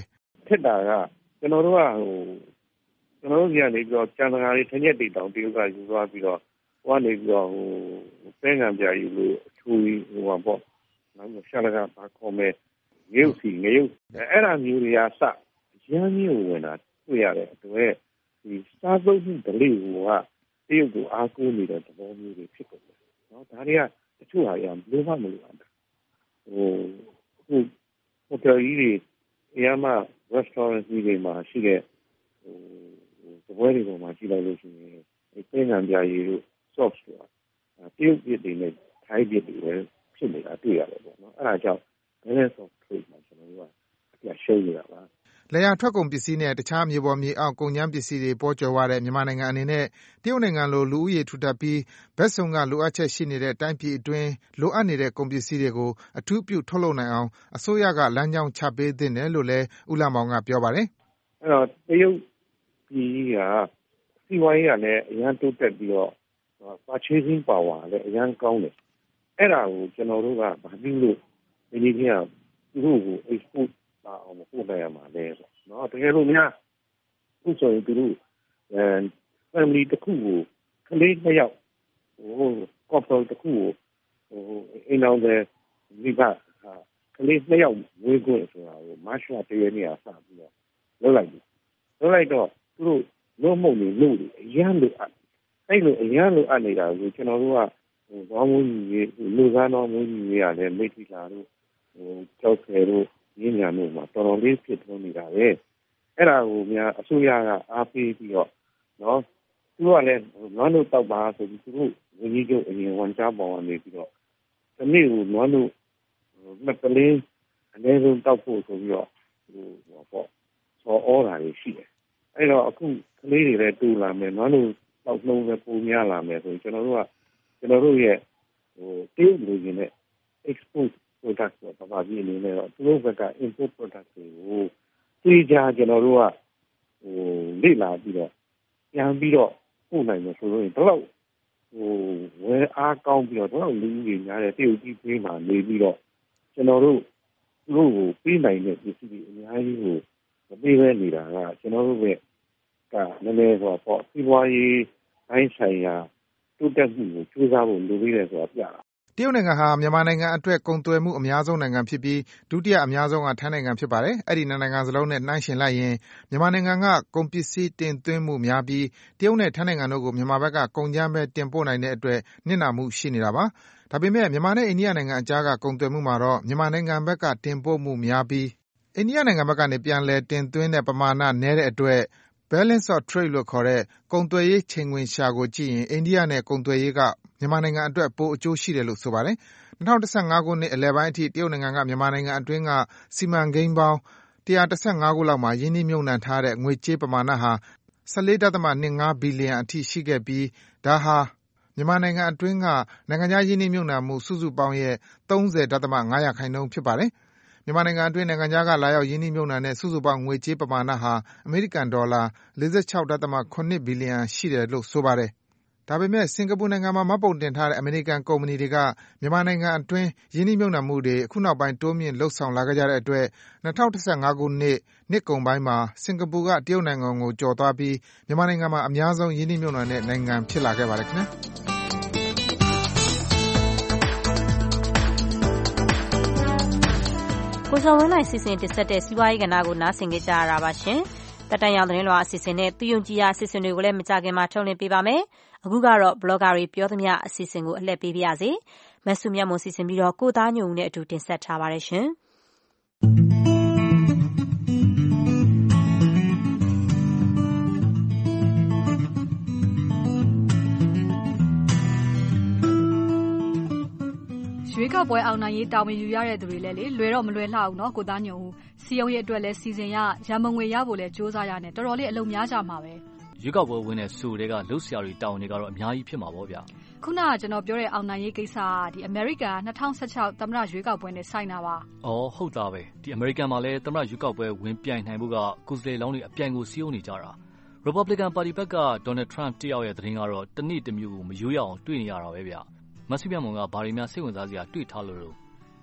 [SPEAKER 22] ထက်တာကကျွန်တော်တို့ကဟိုကျွန်တော်တို့ကြီးကနေပြီးတော့ကျန်တကာတွေထက်ရက်တိတောင်တရုတ်ကယူသွားပြီးတော့ဟိုကနေပြီးတော့ဟိုပဲငံပြယူလို့အချူဟိုပါပေါ့နောက်ရှာလကဘာခေါ်မဲ့ငရုတ်စီငရုတ်အဲ့ဒါမျိုးတွေကစရမ်းမျိုးဝင်တာတွေ့ရတဲ့အတွက်ဒီစားသုံးမှုဒလိဟိုကတရုတ်ကိုအားကိုးနေတဲ့သဘောမျိုးတွေဖြစ်ကုန်တယ်နော်ဒါတွေကတချို့ဟာရဘယ်မှမလို့အောင်ဟိုဟိုဟိုတယ်ကြီးတွေအရမ restaurant ကြီးတွေမှာရှိတဲ့ဟိုသပွဲတွေပေါ်မှာကြည့်လိုက်လို့ရှိရင်အဲသင်္ကန်းပြာရည်တို့ sauce တို့တရုတ်ပြည်တွေနဲ့ထိုင်းပြည်တွေပဲဖြစ်နေတာတွေ့ရတယ်ပေါ့နော်အဲ့ဒါကြောင့် balance of trade မှာကျွန်တော်တို့ကအပြရှုံးနေတာပါ
[SPEAKER 21] လယ်ယာထွက်ကုန်ပစ္စည်းနဲ့တခြားမြေပေါ်မြေအောက်ကုန်ကျန်းပစ္စည်းတွေပေါ်ကျော်သွားတဲ့မြန်မာနိုင်ငံအနေနဲ့တရုတ်နိုင်ငံလိုလူဦးရေထူထပ်ပြီးဘက်စုံကလိုအပ်ချက်ရှိနေတဲ့တိုင်းပြည်အတွင်းလိုအပ်နေတဲ့ကုန်ပစ္စည်းတွေကိုအထူးပြုထုတ်လုပ်နိုင်အောင်အစိုးရကလမ်းကြောင်းချပေးသင့်တယ်လို့လည်းဦးလမောင်ကပြောပါတယ်
[SPEAKER 22] ။အဲ့တော့တရုတ်ပြည်ကစီးပွားရေးကလည်းအများတိုးတက်ပြီးတော့ purchasing power လည်းအများကောင်းတယ်။အဲ့ဒါကိုကျွန်တော်တို့ကဘာဖြစ်လို့ဒီနေ့ကသူတို့ကို exportအောင်မပို့နိုင်ရမှာလဲပေါ့နော်တကယ်လို့များခုဆိုရင်သူတို့အဲ family တစ်ခုကိုကလေးနှစ်ယောက်ဟို couple တစ်ခုကိုဟိုအိမ်အောင်တဲ့မိဘကလေးနှစ်ယောက်ဝေးခွင့်ဆိုတာကိုမတ်လတရနေ့အစပြီးတော့လုပ်လိုက်ပြီလုပ်လိုက်တော့သူတို့လုံးမုံနေလို့အရန်လို့အဲ့လိုအရန်လို့အပ်နေတာကိုကျွန်တော်တို့ကဟိုဘောင်းမွေးကြီးလူစားတော်မွေးကြီးရတယ်မိထီလာတို့ဟိုကြောက်ခဲတို့ရင်းညာတို့မှာတော်တော်လေးဖြစ်ထွန်းနေတာပဲအဲ့ဒါကိုများအစိုးရကအားပေးပြီးတော့နော်သူကလည်းနွားတို့တောက်ပါဆိုပြီးသူတို့ဝန်ကြီးချုပ်အရင်ဝန်ချပေါင်းနေပြီးတော့ဒီနေ့ကိုနွားတို့မပလင်းအနည်းဆုံးတောက်ဖို့ဆိုပြီးတော့ဟိုပေါ့ဆောအော်တာတွေရှိတယ်အဲ့တော့အခုကလေးတွေလည်းတူလာမယ်နွားတို့တောက်လုံးပဲပုံများလာမယ်ဆိုရင်ကျွန်တော်တို့ကကျွန်တော်တို့ရဲ့ဟိုတရုတ်လူကြီးနဲ့ export product ကိုပပပြီးအနေနဲ့တော့သူတို့ဘက်က import product တွေကိုသိကြကျွန်တော်တို့ကဟိုလေ့လာပြီးတော့ပြန်ပြီးတော့ပို့နိုင်မယ်ဆိုလို့ရင်တော့ဟိုဝယ်အားကောင်းပြီးတော့တော့လူကြီးများတဲ့တရုတ်ကြီးပေးမှနေပြီးတော့ကျွန်တော်တို့သူတို့ကိုပေးနိုင်တဲ့ပစ္စည်းတွေအများကြီးကိုမပေးဘဲနေတာကကျွန်တော်တို့ရဲ့ကနည်းနည်းဆိုတော့စီးပွားရေးဘိုင်းဆိုင်ရာတိုးတက်မှုကိုကြိုးစားဖို့လိုသေးတယ်ဆိုတာပြတာ
[SPEAKER 21] တရုတ်နိုင်ငံဟာမြန်မာနိုင်ငံအတွက်ကုန်သွယ်မှုအများဆုံးနိုင်ငံဖြစ်ပြီးဒုတိယအများဆုံးကထိုင်းနိုင်ငံဖြစ်ပါတယ်။အဲဒီနှစ်နိုင်ငံစလုံးနဲ့နှိုင်းယှဉ်လိုက်ရင်မြန်မာနိုင်ငံကကုန်ပစ္စည်းတင်သွင်းမှုများပြီးတရုတ်နဲ့ထိုင်းနိုင်ငံတို့ကိုမြန်မာဘက်ကကုန်ကြမ်းပဲတင်ပို့နိုင်တဲ့အတွက်နစ်နာမှုရှိနေတာပါ။ဒါပေမဲ့မြန်မာနဲ့အိန္ဒိယနိုင်ငံအကြားကကုန်သွယ်မှုမှာတော့မြန်မာနိုင်ငံဘက်ကတင်ပို့မှုများပြီးအိန္ဒိယနိုင်ငံဘက်ကနေပြန်လည်တင်သွင်းတဲ့ပမာဏနည်းတဲ့အတွက် balance of trade လို့ခေါ်တဲ့ကုန်သွယ်ရေးချိန်ခွင်လျှာကိုကြည့်ရင်အိန္ဒိယနဲ့ကုန်သွယ်ရေးကမြန်မာနိုင်ငံအတွက်ပိုအကျိုးရှိတယ်လို့ဆိုပါတယ်။၂၀၁၅ခုနှစ်အလယ်ပိုင်းအထိတရုတ်နိုင်ငံကမြန်မာနိုင်ငံအတွင်းကစီမံကိန်းပေါင်း၁၁၅ခုလောက်မှာရင်းနှီးမြှုပ်နှံထားတဲ့ငွေကြေးပမာဏဟာ၁၄.၂၅ဘီလီယံအထိရှိခဲ့ပြီးဒါဟာမြန်မာနိုင်ငံအတွင်းကနိုင်ငံခြားရင်းနှီးမြှုပ်နှံမှုစုစုပေါင်းရဲ့၃၀.၅ရာခိုင်နှုန်းဖြစ်ပါတယ်။မြန်မာနိုင်ငံအတွင်းနိုင်ငံခြားကလာရောက်ရင်းနှီးမြှုပ်နှံတဲ့စုစုပေါင်းငွေကြေးပမာဏဟာအမေရိကန်ဒေါ်လာ၄၆.၇ဘီလီယံရှိတယ်လို့ဆိုပါတယ်။ဒါပေမဲ့စင်ကာပူနိုင်ငံမှာမှတ်ပုံတင်ထားတဲ့အမေရိကန်ကုမ္ပဏီတွေကမြန်မာနိုင်ငံအတွင်းရင်းနှီးမြှုပ်နှံမှုတွေအခုနောက်ပိုင်းတိုးမြင့်လုပ်ဆောင်လာခဲ့ကြတဲ့အတွက်၂၀၁၅ခုနှစ်နှစ်ကုန်ပိုင်းမှာစင်ကာပူကတရုတ်နိုင်ငံကိုကျော်သွားပြီးမြန်မာနိုင်ငံမှာအများဆုံးရင်းနှီးမြှုပ်နှံတဲ့နိုင်ငံဖြစ်လာခဲ့ပါတယ်ခင်ဗျာ။
[SPEAKER 2] ကိုဇော်ဝင်းနိုင်စီစဉ်တင်ဆက်တဲ့စီးပွားရေးကဏ္ဍကိုနားဆင်ကြကြရတာပါရှင်။တက်တန်ရောင်သတင်းလွှာအစီအစဉ်နဲ့သူယုံကြည်ရာအစီအစဉ်တွေကိုလည်းမကြခင်မှာထုတ်လွှင့်ပေးပါမယ်။အခုကတော့ဘလော့ဂါတွေပြောသမျှအစီအစဉ်ကိုအလှည့်ပေးပါရစေ။မဆုမြတ်မွန်စီစဉ်ပြီးတော့ကိုသားညုံနဲ့အတူတင်ဆက်ထားပါတယ်ရှင်။
[SPEAKER 1] ရွေးကောက်ပွဲအောင်နိုင်ရေးတာဝန်ယူရတဲ့သူတွေလည်းလေလွယ်တော့မလွယ်လှဘူးเนาะကိုသားညုံဦးစီယုံရဲ့အတွက်လည်းစီစဉ်ရရမငွေရဖို့လည်းစ조사ရနဲ့တော်တော်လေးအလုံးများကြမှာပဲ
[SPEAKER 6] ရွေးကောက်ပွဲဝင်တဲ့ဆိုတွေကလှုပ်ရှားတွေတောင်းနေကတော့အများကြီးဖြစ်မှာပေါ့ဗျာ
[SPEAKER 1] ခုနကကျွန်တော်ပြောတဲ့အောင်နိုင်ရေးကိစ္စကဒီ American ၂၀၁၆သမ္မတရွေးကောက်ပွဲနဲ့ဆိုင်တာပါ
[SPEAKER 6] အော်ဟုတ်သားပဲဒီ American မှာလည်းသမ္မတရွေးကောက်ပွဲဝင်ပြိုင်နိုင်ဖို့ကကိုယ်စားလှယ်လောင်းတွေအပြိုင်ကိုစီးအောင်နေကြတာ Republican Party ဘက်က Donald Trump တယောက်ရဲ့သတင်းကတော့တနေ့တစ်မျိုးကိုမယိုးရအောင်တွေ့နေရတာပဲဗျမဆုမြတ်မွန်ကဘာတွေများစိတ်ဝင်စားစရာတွေ့ထားလို့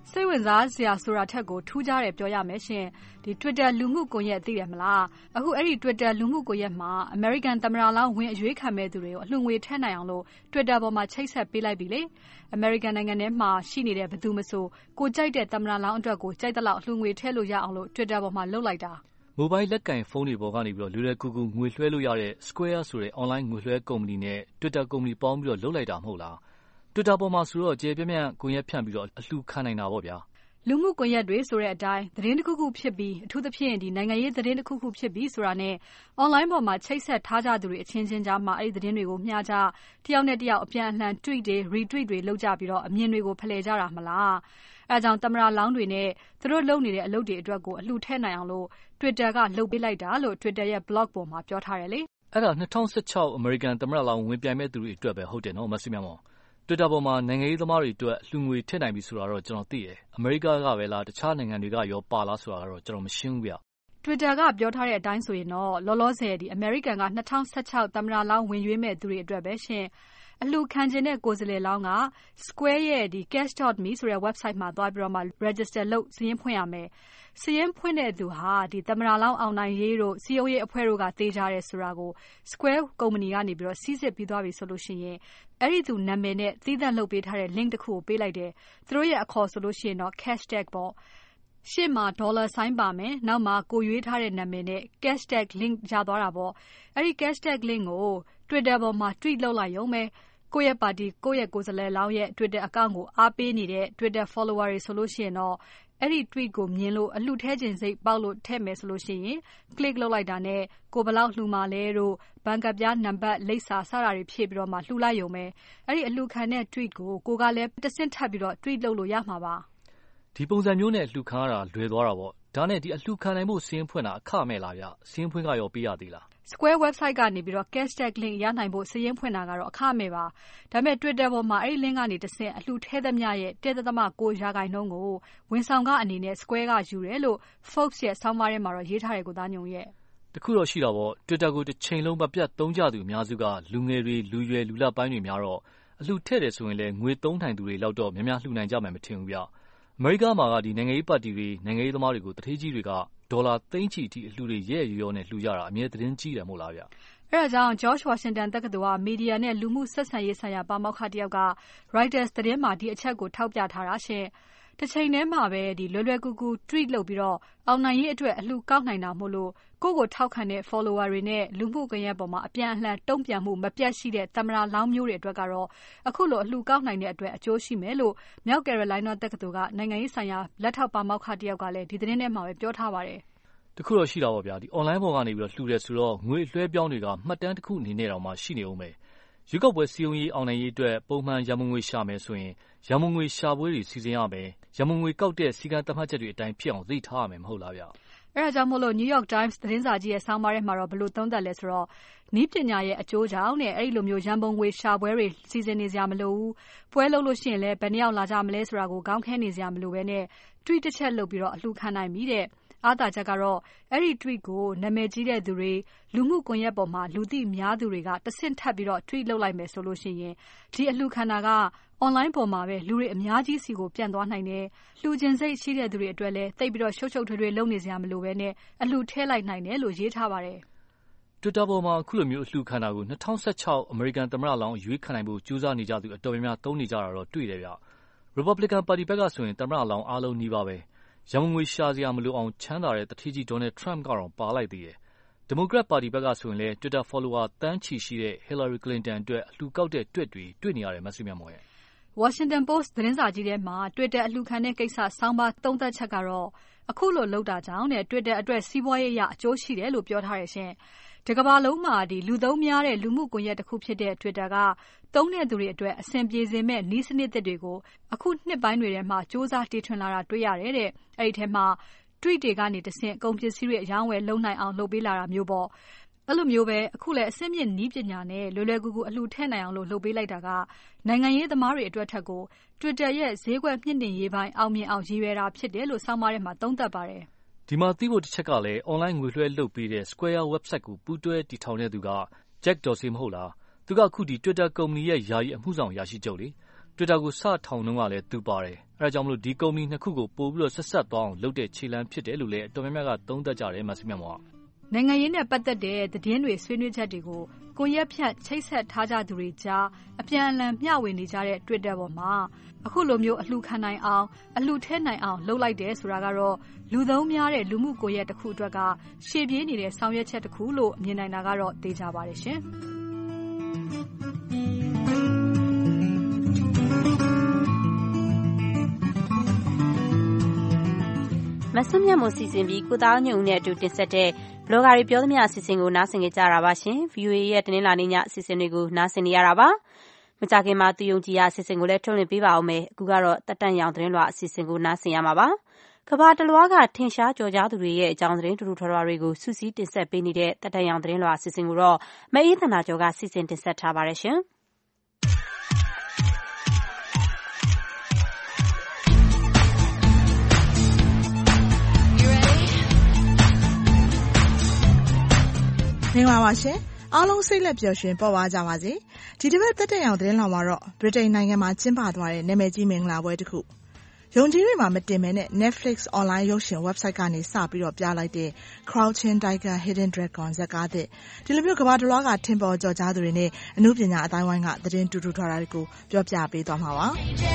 [SPEAKER 1] စိတ်ဝင်စားစရာဆိုတာထက်ကိုထူးခြားတယ်ပြောရမယ်ရှင်ဒီ Twitter လူမှုကွန်ရက်သိတယ်မလားအခုအဲ့ဒီ Twitter လူမှုကွန်ရက်မှာ American သမ္မတလောင်းဝင်အရွေးခံမဲ့သူတွေကိုအလှငွေထည့်နိုင်အောင်လို့ Twitter ပေါ်မှာချိတ်ဆက်ပေးလိုက်ပြီလေ American နိုင်ငံထဲမှာရှိနေတဲ့ဘယ်သူမဆိုကိုကြိုက်တဲ့သမ္မတလောင်းအတွက်ကိုကြိုက်တဲ့လောက်အလှငွေထည့်လို့ရအောင်လို့ Twitter ပေါ်မှာလုပ်လိုက်တာ
[SPEAKER 6] မိုဘိုင်းလက်ကင်ဖုန်းတွေပေါ်ကနေပြီးတော့လွယ်လွယ်ကူကူငွေလွှဲလို့ရတဲ့ Square ဆိုတဲ့ online ငွေလွှဲကုမ္ပဏီနဲ့ Twitter ကုမ္ပဏီပေါင်းပြီးတော့လုပ်လိုက်တာမဟုတ်လား Twitter ပေါ်မှာဆိုတော့ကျေပြန့်ပြန့်ကွန်ရက်ဖြန့်ပြီးတော့အလှခံနိုင်တာပေါ့ဗျာ
[SPEAKER 1] လူမှုကွန်ရက်တွေဆိုတဲ့အတိုင်းသတင်းတစ်ခုခုဖြစ်ပြီးအထူးသဖြင့်ဒီနိုင်ငံရေးသတင်းတစ်ခုခုဖြစ်ပြီးဆိုတာနဲ့ online ပေါ်မှာချိတ်ဆက်ထားကြသူတွေအချင်းချင်းကြားမှာအဲ့ဒီသတင်းတွေကိုမျှကြတယောက်နဲ့တယောက်အပြန်အလှန် tweet တွေ retweet တွေလုပ်ကြပြီးတော့အမြင်တွေကိုဖလှယ်ကြတာမလားအဲကြောင့်သမ္မတလောင်းတွေနဲ့သူတို့လုပ်နေတဲ့အလုပ်တွေအတွက်ကိုအလှထည့်နိုင်အောင်လို့ Twitter ကလုပ်ပေးလိုက်တာလို့ Twitter ရဲ့ blog ပေါ်မှာပြောထားတယ်လေ
[SPEAKER 6] အဲ့ဒါ၂၀၁၆ American သမ္မတလောင်းဝင်ပြိုင်မဲ့သူတွေအတွက်ပဲဟုတ်တယ်နော်မဆုမြတ်မောင်Twitter ပေါ်မှာနိုင်ငံရေးသမားတွေအတွက်လှူငွေထည့်နိုင်ပြီဆိုတာတော့ကျွန်တော်သိတယ်။ America ကပဲလားတခြားနိုင်ငံတွေကရောပါလားဆိုတာတော့ကျွန်တော်မရှင်းဘူးဗျ။
[SPEAKER 1] Twitter ကပြောထားတဲ့အတိုင်းဆိုရင်တော့လောလောဆယ်ဒီ American က၂၀၁၆သမ္မတလောင်းဝင်ရွေးမဲ့သူတွေအတွက်ပဲရှင်။အလှူခံခြင်းတဲ့ကိုယ်စားလှယ်လောင်းက Square ရဲ့ဒီ cash dot me ဆိုတဲ့ website မှာသွားပြီးတော့မှ register လုပ်စာရင်းဖွင့်ရမယ်။စာရင်းဖွင့်တဲ့သူဟာဒီသမ္မတလောင်းအောင်နိုင်ရေးတို့စီယုံရေးအဖွဲ့တို့ကတေးကြတယ်ဆိုတာကို Square ကုမ္ပဏီကနေပြီးတော့စီစစ်ပြီးသွားပြီဆိုလို့ရှိရင်အဲ့ဒီသူနာမည်နဲ့သီးသန့်လုပ်ပေးထားတဲ့ link တစ်ခုကိုပေးလိုက်တယ်။သူတို့ရဲ့အခေါ်ဆိုလို့ရှိရင်တော့ hashtag ပေါ့။ရှေ့မှာ dollar sign ပါမယ်။နောက်မှာကိုရွေးထားတဲ့နာမည်နဲ့ hashtag link ရသွားတာပေါ့။အဲ့ဒီ hashtag link ကို Twitter ပေါ်မှာ tweet လုပ်လိုက်ရုံပဲ။ကိုယ့်ရဲ့ပါတီကိုယ့်ရဲ့ကိုယ်စားလှယ်လောင်းရဲ့ Twitter account ကိုအားပေးနေတဲ့ Twitter follower တွေဆိုလို့ရှိရင်တော့အဲ့ဒီ tweet ကိုမြင်လို့အလှထဲခြင်းစိတ်ပေါက်လို့ထည့်မယ်ဆိုလို့ရှိရင် click လုပ်လိုက်တာနဲ့ကိုဘလောက်လှူမှလဲတို့ဘဏ်ကပြားနံပါတ်လိပ်စာစတာတွေဖြည့်ပြီးတော့မှလှူလိုက်ရုံပဲအဲ့ဒီအလှခံတဲ့ tweet ကိုကိုကလည်းတဆင့်ထပ်ပြီးတော့ tweet လုပ်လို့ရမှာပါ
[SPEAKER 6] ဒီပုံစံမျိုးနဲ့လှူခံရတာလွယ်သွားတာပေါ့ဒါနဲ့ဒီအလှခံနိုင်မှုစင်းဖွင့်တာအခမဲ့လားဗျစင်းဖွင့်ကရောပေးရသေးလား
[SPEAKER 1] Square website ကနေပြီးတော့ hashtag link ရနိုင်ဖို့စာရင်းဖွင့်တာကတော့အခမဲ့ပါဒါပေမဲ့ Twitter ပေါ်မှာအဲ့ဒီ link ကနေတဆင့်အလှထဲသမျှရဲ့ တစ် ဒသမ ကို ရာခိုင်နှုန်းကိုဝန်ဆောင်ကအနေနဲ့ Square ကယူတယ်လို့ Forbes ရဲ့ဆောင်းပါးထဲမှာတော့ရေးထားတယ်ကိုသားညုံရဲ့
[SPEAKER 6] တခုတော့ရှိတာပေါ့ Twitter ကိုတစ်ချိန်လုံးမပြတ်သုံးကြသူအများစုကလူငယ်တွေလူရွယ်လူလပိုင်းတွေများတော့အလှထည့်တယ်ဆိုရင်လည်းငွေသုံးထိုင်သူတွေလောက်တော့များများလှူနိုင်ကြမယ်မထင်ဘူးဗျအမေရိကမှာကဒီနိုင်ငံရေးပါတီတွေနိုင်ငံရေးသမားတွေကိုတထေးကြီးတွေကဒေါ်လာသိန်းချီအထိအလှူတွေရဲရဲရောနဲ့လှူကြတာအမြဲသတင်းကြီးတယ်မို့လားဗျ
[SPEAKER 1] အဲ့ဒါကြောင့် George Washington တက္ကသိုလ်ကမီဒီယာနဲ့လူမှုဆက်ဆံရေးဆိုင်ရာပါမောက္ခတယောက်က Reuters သတင်းမှာဒီအချက်ကိုထောက်ပြထားတာရှင်တစ်ချိန်တည်းမှာပဲဒီလွယ်လွယ်ကူကူ tweet လုပ်ပြီးတော့အောင်နိုင်ရေးအတွက်အလှကောက်နိုင်တာမို့လို့ကိုယ့်ကိုထောက်ခံတဲ့ follower တွေနဲ့လူမှုကွန်ရက်ပေါ်မှာအပြန်အလှန်တုံ့ပြန်မှုမပြတ်ရှိတဲ့သမ္မတလောင်းမျိုးတွေအတွက်ကတော့အခုလိုအလှကောက်နိုင်တဲ့အတွက်အကျိုးရှိမယ်လို့မြောက် Carolina တက္ကသိုလ်ကနိုင်ငံရေးဆိုင်ရာလက်ထောက်ပါမောက္ခတယောက်ကလည်းဒီသတင်းထဲမှာပဲပြောထားပါတယ်
[SPEAKER 6] တခုတော့ရှိတာပေါ့ဗျာဒီ online ပေါ်ကနေပြီးတော့လှူတယ်ဆိုတော့ငွေလွှဲပြောင်းတွေကမှတ်တမ်းတစ်ခုအနေနဲ့တော့မှရှိနေအောင်ပဲရွေးကောက်ပွဲစီယုံရေးအောင်နိုင်ရေးအတွက်ပုံမှန်ရမုံငွေရှာမယ်ဆိုရင်ရမုံငွေရှာပွဲတွေစီစဉ်ရမယ်ရမုံငွေကောက်တဲ့စီကံသတ်မှတ်ချက်တွေအတိုင်းဖြစ်အောင်သိထားရမယ်မဟုတ်လားဗျ
[SPEAKER 1] အဲ့ဒါကြောင့်မို့လို့ New York Times သတင်းစာကြီးရဲ့ဆောင်းပါးထဲမှာတော့ဘယ်လိုသုံးသပ်လဲဆိုတော့နီးပညာရဲ့အကျိုးကြောင့်နဲ့အဲ့ဒီလိုမျိုးရန်ပုံငွေရှာပွဲတွေစီစဉ်နေစရာမလိုဘူးပွဲလုပ်လို့ရှိရင်လည်းဘယ်နှယောက်လာကြမလဲဆိုတာကိုခေါင်းခဲနေစရာမလိုဘဲနဲ့ tweet တစ်ချက်လုပ်ပြီးတော့အလှခံနိုင်ပြီတဲ့အားသာချက်ကတော့အဲ့ဒီ tweet ကိုနာမည်ကြီးတဲ့သူတွေလူမှုကွန်ရက်ပေါ်မှာလူသိများသူတွေကတဆင့်ထပ်ပြီးတော့ tweet လုပ်လိုက်မယ်ဆိုလို့ရှိရင်ဒီအလှခံတာက online ပေါ်မှာပဲလူတွေအများကြီးစီကိုပြန့်သွားနိုင်တယ်လှူခြင်းစိတ်ရှိတဲ့သူတွေအတွက်လည်းသိပ်ပြီးတော့ရှုပ်ရှုပ်ထွေးထွေးလုပ်နေစရာမလိုဘဲနဲ့အလှထဲလိုက်နိုင်တယ်လို့ရေးထားပါတယ်
[SPEAKER 6] Twitter ပေါ်မှာအခုလိုမျိုးအလှခံတာကို၂၀၁၆ American သမ္မတလောင်းရွေးခံနိုင်ဖို့ကြိုးစားနေကြသူအတော်များများသုံးနေကြတာတော့တွေ့တယ်ဗျ Republican ပါတီဘက်ကဆိုရင်သမ္မတလောင်းအားလုံးနှီးပါပဲရမုံငွေရှာစရာမလိုအောင်ချမ်းသာတဲ့တထေးကြီး Donald Trump ကတော့ပါလိုက်သေးတယ်။ Democrat ပါတီဘက်ကဆိုရင်လည်း Twitter follower တန်းချီရှိတဲ့ Hillary Clinton အတွက်အလှကောက်တဲ့ tweet တွေတွေ့နေရတယ်မဆုမြတ်မော်ရဲ့
[SPEAKER 1] Washington Post သတင်းစာကြီးထဲမှာ Twitter အလှခံတဲ့ကိစ္စဆောင်းပါးသုံးသပ်ချက်ကတော့အခုလိုလုပ်တာကြောင့်နဲ့ Twitter အတွက်စီးပွားရေးအရအကျိုးရှိတယ်လို့ပြောထားရရှင်။ဒီကမ္ဘာလုံးမှာဒီလူသုံးများတဲ့လူမှုကွန်ရက်တစ်ခုဖြစ်တဲ့ Twitter ကသုံးတဲ့သူတွေအတွက်အဆင်ပြေစေမဲ့နည်းစနစ်တွေကိုအခုနှစ်ပိုင်းတွေထဲမှာစ조사တီထွင်လာတာတွေ့ရတယ်တဲ့။အဲ့ဒီထဲမှာ tweet တွေကနေတဆင့်ကုန်ပစ္စည်းတွေအရောင်းဝယ်လုပ်နိုင်အောင်လုပ်ပေးလာတာမျိုးပေါ့။အဲ့လိုမျိုးပဲအခုလည်းအဆင့်မြင့်နည်းပညာနဲ့လွယ်လွယ်ကူကူအလှထည့်နိုင်အောင်လို့လုပ်ပေးလိုက်တာကနိုင်ငံရေးသမားတွေအတွက်ထက်ကို Twitter ရဲ့ဈေးကွက်မြင့်တင်ရေးပိုင်းအောင်မြင်အောင်ရည်ရွယ်တာဖြစ်တယ်လို့ဆောင်းပါးထဲမှာသုံးသပ်ပါတယ်
[SPEAKER 6] ။ဒီမှာသိဖို့တစ်ချက်ကလည်း online ငွေလွှဲလုပ်ပေးတဲ့ Square website ကိုပူးတွဲတည်ထောင်တဲ့သူက Jack Dorsey မဟုတ်လား။သူကအခုဒီ Twitter ကုမ္ပဏီရဲ့ယာယီအမှုဆောင်အရာရှိချုပ်လေ။ Twitter ကိုစထောင်နှုန်းကလည်းသူပါတယ်။အဲဒါကြောင့်မလို့ဒီကုမ္ပဏီနှစ်ခုကိုပို့ပြီးတော့ဆက်ဆက်သွားအောင်လုပ်တဲ့ခြေလှမ်းဖြစ်တယ်လို့လည်းအတော်များများကသုံးသပ်ကြတယ်မဆီမြတ်မောင်
[SPEAKER 1] နိုင်ငံရေးနဲ့ပတ်သက်တဲ့သတင်းတွေဆွေးနွေးချက်တွေကိုကိုရက်ဖြတ်ချိတ်ဆက်ထားကြသူတွေကြားအပြန်အလှန်မျှဝေနေကြတဲ့ Twitter ပေါ်မှာအခုလိုမျိုးအလှခံနိုင်အောင်အလှထဲနိုင်အောင်လုပ်လိုက်တယ်ဆိုတာကတော့လူသုံးများတဲ့လူမှုကွန်ရက်တစ်ခုအတွက်ကရှေ့ပြေးနေတဲ့ဆောင်ရွက်ချက်တစ်ခုလို့မြင်နိုင်တာကတော့သိကြပါတယ်ရှင်
[SPEAKER 2] မဆွမြတ်မို့စီစဉ်ပြီးကိုသားညုံနဲ့အတူတင်ဆက်တဲ့ဘလော့ဂါတွေပြောသမျှအစီအစဉ်ကိုနားဆင်ကြတာပါရှင် V O A ရဲ့တင်းလာနေညအစီအစဉ်တွေကိုနားဆင်နေရတာပါမကြခင်မှာသူယုံကြည်ရအစီအစဉ်ကိုလည်းထုတ်လွှင့်ပေးပါအောင်မယ်အခုကတော့တက်တန့်ရောင်သတင်းလွှာအစီအစဉ်ကိုနားဆင်ရမှာပါကဘာတလွားကထင်ရှားကြော်ကြားသူတွေရဲ့အကြောင်းသတင်းတူတူထွားထွားတွေကိုစူးစီးတင်ဆက်ပေးနေတဲ့တက်တန့်ရောင်သတင်းလွှာအစီအစဉ်ကိုတော့မအေးသနာကျော်ကစီစဉ်တင်ဆက်ထားပါတယ်ရှင်
[SPEAKER 17] မင်္ဂလာပါရှင်အားလုံးစိတ်လက်ပျော်ရွှင်ပေါ်ပါကြပါစေဒီတစ်ပတ်တက်တဲ့အောင်သတင်းလောင်မှာတော့ဗြိတိန်နိုင်ငံမှာကျင်းပသွားတဲ့နာမည်ကြီးမင်္ဂလာပွဲတစ်ခုယုံကြည်တွေမှာမတင်မဲနဲ့ Netflix online ရုပ်ရှင် website ကနေစပြီးတော့ပြလိုက်တဲ့ Crouching Tiger Hidden Dragon ဇာတ်ကားသစ်ဒီလိုမျိုးကမ္ဘာတစ်လွှားကထင်ပေါ်ကြော်ကြားသူတွေနဲ့အမှုပညာအတိုင်းဝိုင်းကသတင်းတူတူထွားထွားတွေကိုပြောပြပေးသွားမှာပါ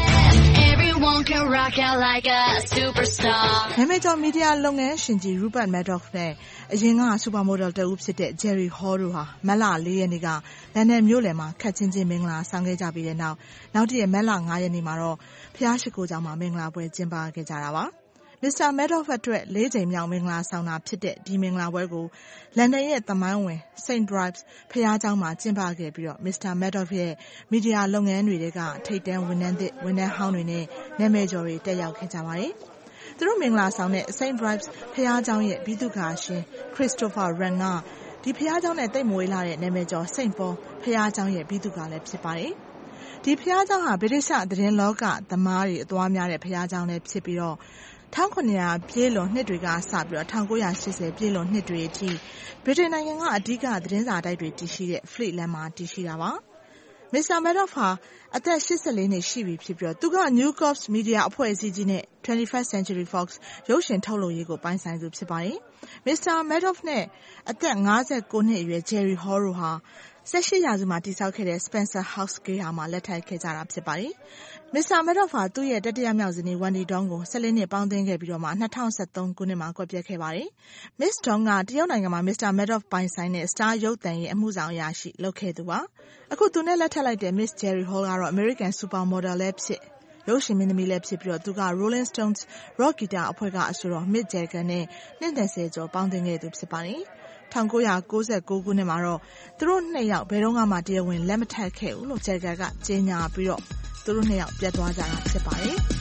[SPEAKER 17] Everyone can rock out like a superstar နာမည်ကျော်မီဒီယာလုပ်ငန်းရှင်ကြီး Rupert Murdoch နဲ့အရင်ကစူပါမိုဒယ်တဦးဖြစ်တဲ့ Jerry Hall တို့ဟာမတ်လ၄ရက်နေ့ကလန်ဒန်မြို့လယ်မှာခက်ချင်းချင်းမင်္ဂလာဆောင်ခဲ့ကြပြီးတဲ့နောက်နောက်တည့်မတ်လ၅ရက်နေ့မှာတော့ဖျားရှိခိုးကျောင်းမှာမင်္ဂလာပွဲကျင်းပခဲ့ကြတာပါမစ္စတာ Murdoch အတွက်လေးချိန်မြောက်မင်္ဂလာဆောင်တာဖြစ်တဲ့ဒီမင်္ဂလာပွဲကိုလန်ဒန်ရဲ့သမိုင်းဝင် Saint Bride's ဖျားကျောင်းမှာကျင်းပခဲ့ပြီးတော့မစ္စတာ Murdoch ရဲ့မီဒီယာလုပ်ငန်းတွေကထိပ်တန်းဝန်ထမ်းသစ်ဝန်ထမ်းဟောင်းတွေနဲ့နာမည်ကျော်တွေတက်ရောက်ခဲ့ကြပါတယ်သူတို့မင်္ဂလာဆောင်တဲ့ Saint Bride's ဖျားကျောင်းရဲ့ဘိသုကာရှင် Christopher Wren ကဒီဖျားကျောင်းနဲ့တိတ်မွေးလာတဲ့နာမည်ကျော် Saint Paul ဖျားကျောင်းရဲ့ဘိသုကာလည်းဖြစ်ပါတယ်ဒီဖျားကျောင်းဟာဗြိတိရှသတင်းလောကသမားတွေအသွားများတဲ့ဖျားကျောင်းလည်းဖြစ်ပြီးတော့၁၉၀၀ပြည့်လွန်နှစ်တွေကစပြီးတော့၁၉၈၀ပြည့်လွန်နှစ်တွေအထိဗြိတိန်နိုင်ငံကအဓိကသတင်းစာတိုက်တွေတည်ရှိတဲ့ Fleet လမ်းမှာတည်ရှိတာပါမစ္စတာ Murdoch ဟာအသက်၈၄နှစ်ရှိပြီဖြစ်ပြီးတော့သူက New Corps Media အဖွဲ့အစည်းကြီးနဲ့ twenty-first Century Fox ရုပ်ရှင်ထုတ်လုပ်ရေးကိုပိုင်ဆိုင်သူဖြစ်ပါတယ်မစ္စတာ Murdoch နဲ့အသက်၅၉နှစ်အရွယ် Jerry Hall တို့ဟာ၁၈ရာစုမှာတည်ဆောက်ခဲ့တဲ့ Spencer House ဂေဟာမှာလက်ထပ်ခဲ့ကြတာဖြစ်ပါတယ်မစ္စတာ Murdoch ဟာသူ့ရဲ့တတိယမြောက်ဇနီး Wendy Dawn ကို၁၄နှစ်ပေါင်းသင်းခဲ့ပြီးတော့မှ၂၀၁၃ခုနှစ်မှာကွက်ပြက်ခဲ့ပါတယ်။ Miss Dawn ကတရုတ်နိုင်ငံမှာ မစ္စတာ Murdoch ပိုင်ဆိုင်တဲ့ Star ရုပ်သံရဲ့အမှုဆောင်အရာရှိလုပ်ခဲ့သူပါ။အခုသူနဲ့လက်ထပ်လိုက်တဲ့ Miss Jerry Hall ကတော့ American Supermodel လည်းဖြစ်ရုပ်ရှင်မင်းသမီးလည်းဖြစ်ပြီးတော့သူက Rolling Stones Rock Guitar အဖွဲ့ကအဆိုတော် Mick Jagger နဲ့နှစ်၂၀ကျော်ပေါင်းသင်းခဲ့သူဖြစ်ပါတယ်။၁၉၉၉ခုနှစ်မှာတော့သူတို့နှစ်ယောက်ဘယ်တော့မှတရားဝင်လက်မထပ်ခဲ့ဘူးလို့ Jagger ကကြေညာပြီးတော့သူတို့နှစ်ယောက်ပြတ်သွားကြတာဖြစ်ပါတယ်။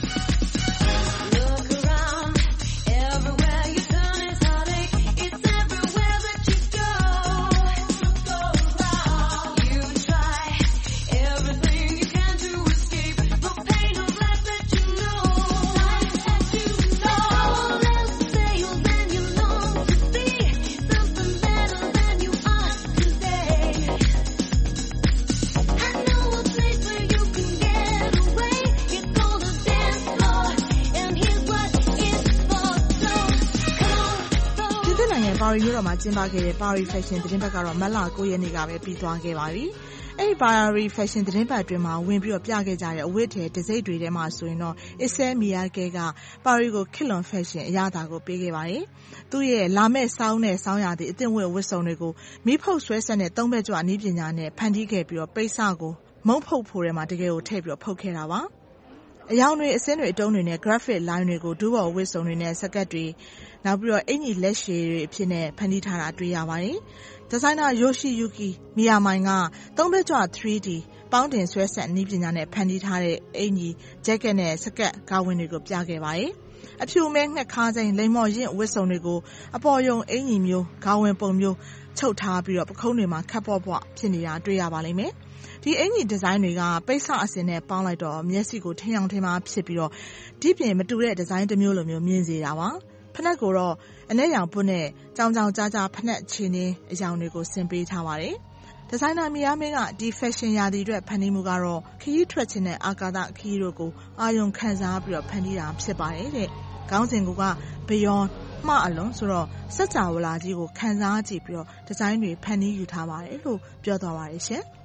[SPEAKER 17] ပါရီမြို့တော်မှာကျင်းပခဲ့တဲ့ Paris Fashion သတင်းပတ်ကတော့မတ်လ၉ရက်နေ့ကပဲပြီးသွားခဲ့ပါပြီ။အဲဒီ Paris Fashion သတင်းပတ်အတွင်းမှာဝင်ပြီးတော့ပြခဲ့ကြတဲ့အဝတ်အထည်တစိမ့်တွေထဲမှာဆိုရင်တော့ Issey Miyake ကပါရီကိုခေတ်လွန် Fashion အရသာကိုပေးခဲ့ပါတယ်။သူ့ရဲ့လာမဲ့စောင်းနဲ့စောင်းရသည့်အသင့်ဝတ်ဝတ်စုံတွေကိုမီးဖုတ်ဆွဲဆက်နဲ့သုံးဘက်ကြွနည်းပညာနဲ့ဖန်တီးခဲ့ပြီးတော့ပိတ်စကိုမုံဖုတ်ဖို့ထဲမှာတကယ်ကိုထည့်ပြီးတော့ဖုတ်ခဲ့တာပါ။အယောင်တွေအစင်းတွေအတုံးတွေနဲ့ graphic line တွေကိုဒူးဘော်ဝတ်စုံတွေနဲ့စကတ်တွေနောက်ပြီးတော့အင်ကြီးလက်ရှည်တွေအဖြစ်နဲ့ဖန်တီးထားတာတွေ့ရပါတယ်။ဒီဇိုင်နာ Yoshiyuki Miyamai ကသုံးဘက်ကြွ three D ပေါင်းတင်ဆွဲဆက်နည်းပညာနဲ့ဖန်တီးထားတဲ့အင်ကြီး jacket နဲ့စကတ်ကာဝင်တွေကိုပြခဲ့ပါတယ်။အဖြူမဲငှက်ခါးစိမ်းလိမ္မော်ရင့်ဝတ်စုံတွေကိုအပေါ်ယုံအင်ကြီးမျိုးကာဝင်ပုံမျိုးချုပ်ထားပြီးတော့ပခုံးတွေမှာခပ်ပွားပွားဖြစ်နေတာတွေ့ရပါလိမ့်မယ်။ဒီအင်ကြီးဒီဇိုင်းတွေကပိတ်စအစင်နဲ့ပေါင်းလိုက်တော့မျက်စိကိုထင်အောင်ထင်မှာဖြစ်ပြီးတော့ဒီပြင်မတူတဲ့ဒီဇိုင်းတစ်မျိုးလိုမျိုးမြင်စေတာပါ။ဖနက်ကိုတော့အနဲ့ရောင်ပွတ်နဲ့ကြောင်ကြောင်ကြားကြားဖနက်ချင်းနေအရောင်တွေကိုဆင်ပေးထားပါတယ်။ဒီဇိုင်နာမီယာမင်းကဒီ fashion ရာသီအတွက်ဖန်တီးမှုကတော့ခရီးထွက်ခြင်းနဲ့အာကာသခရီးတို့ကိုအာရုံခံစားပြီးတော့ဖန်တီးတာဖြစ်ပါတယ်တဲ့။ခေါင်းစဉ်က Beyond မှားအလွန်ဆိုတော့စัจ java လာကြီးကိုခံစားကြည့်ပြီးတော့ဒီဇိုင်းတွေဖန်တီးယူထားပါတယ်လို့ပြောသွားပါတယ်ရှင်။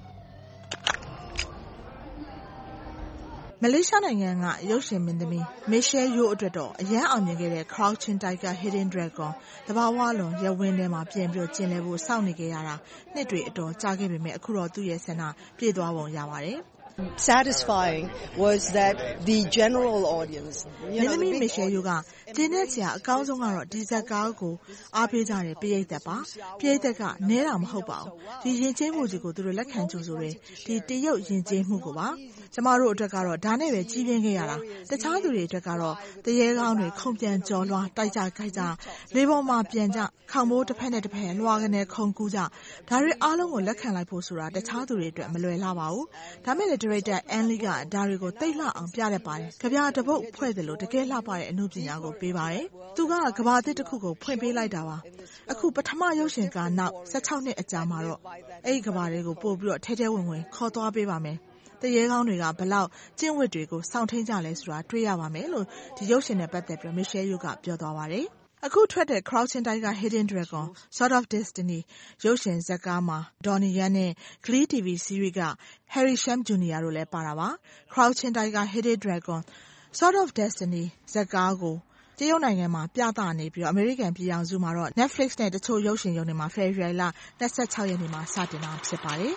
[SPEAKER 17] မလေးရှားနိုင်ငံကရုပ်ရှင်မင်းသမီး Michelle Yeoh အတွက်တော့အရန်အောင်မြင်ခဲ့တဲ့ Crouching Tiger Hidden Dragon တဘာဝလွန်ရဝင်းထဲမှာပြင်ပြီးကျင်လည်ဖို့စောင့်နေကြရတာနှစ်တွေအတော်ကြာခဲ့ပေမဲ့အခုတော့သူ့ရဲ့ဆန္ဒပြည့်သွားပုံရပါတယ်
[SPEAKER 3] satisfying was that the general audience
[SPEAKER 17] you know the Michelle Yeoh ကတင်းတဲ့ဆရာအကောင်းဆုံးကတော့ဒီဇက်ကားကိုအားပေးကြတဲ့ပရိသတ်ပါပရိသတ်ကနဲတာမဟုတ်ပါဘူးဒီရင်ကျေးမှုကြီးကိုသူတို့လက်ခံကြိုဆိုတယ်ဒီတရုတ်ရင်ကျေးမှုကိုပါကျမတို့အတွက်ကတော့ဒါနဲ့ပဲကြီးပြင်းခဲ့ရတာတခြားသူတွေအတွက်ကတော့တရေကောင်းတွေခုန်ပြန်ကြော်လွှားတိုက်ကြခိုက်ကြလေပေါ်မှာပြန်ကြခေါင်မိုးတစ်ဖက်နဲ့တစ်ဖက်လွှာကနေခုန်ကူးကြဒါတွေအားလုံးကိုလက်ခံလိုက်ဖို့ဆိုတာတခြားသူတွေအတွက်မလွယ်လာပါဘူးဒါမဲ့လေဒါရိုက်တာအန်လီကဒါတွေကိုတိတ်လှအောင်ပြတတ်ပါတယ်ကြပြတပုတ်ဖွဲ့တယ်လို့တကယ်လှပတဲ့အမှုပညာကိုပေးပါတယ်သူကကဘာတစ်တစ်ခုကိုဖွင့်ပေးလိုက်တာပါအခုပထမရုပ်ရှင်ကနောက်ဆယ်ခြောက်နှစ်အကြာမှာတော့အဲ့ဒီကဘာတွေကိုပို့ပြီးတော့ထဲထဲဝင်ဝင်ခေါ်သွားပေးပါမယ်တရေကောင်းတွေကဘလောက်ကျင့်ဝတ်တွေကိုစောင့်ထိန်ကြလဲဆိုတာတွေ့ရပါမယ်လို့ဒီရုပ်ရှင်နဲ့ပတ်သက်ပြီး Michelle Yeoh ကပြောသွားပါတယ်အခုထွက်တဲ့ Crouching Tiger Hidden Dragon Sword of Destiny ရုပ်ရှင်ဇာတ်ကားမှာ Donnie Yen နဲ့ Glee တီ ဗီ series က Harry Shum Junior တို့လည်းပါတာပါ Crouching Tiger Hidden Dragon Sword of Destiny ဇာတ်ကားကိုတရုတ်နိုင်ငံမှာပြသနေပြီးတော့အမေရိကန်ပြည်ထောင်စုမှာတော့ Netflix နဲ့တချို့ရုပ်ရှင်ရုံတွေမှာ February လ၂၆ရက်နေ့မှာစတင်တာဖြစ်ပါတယ်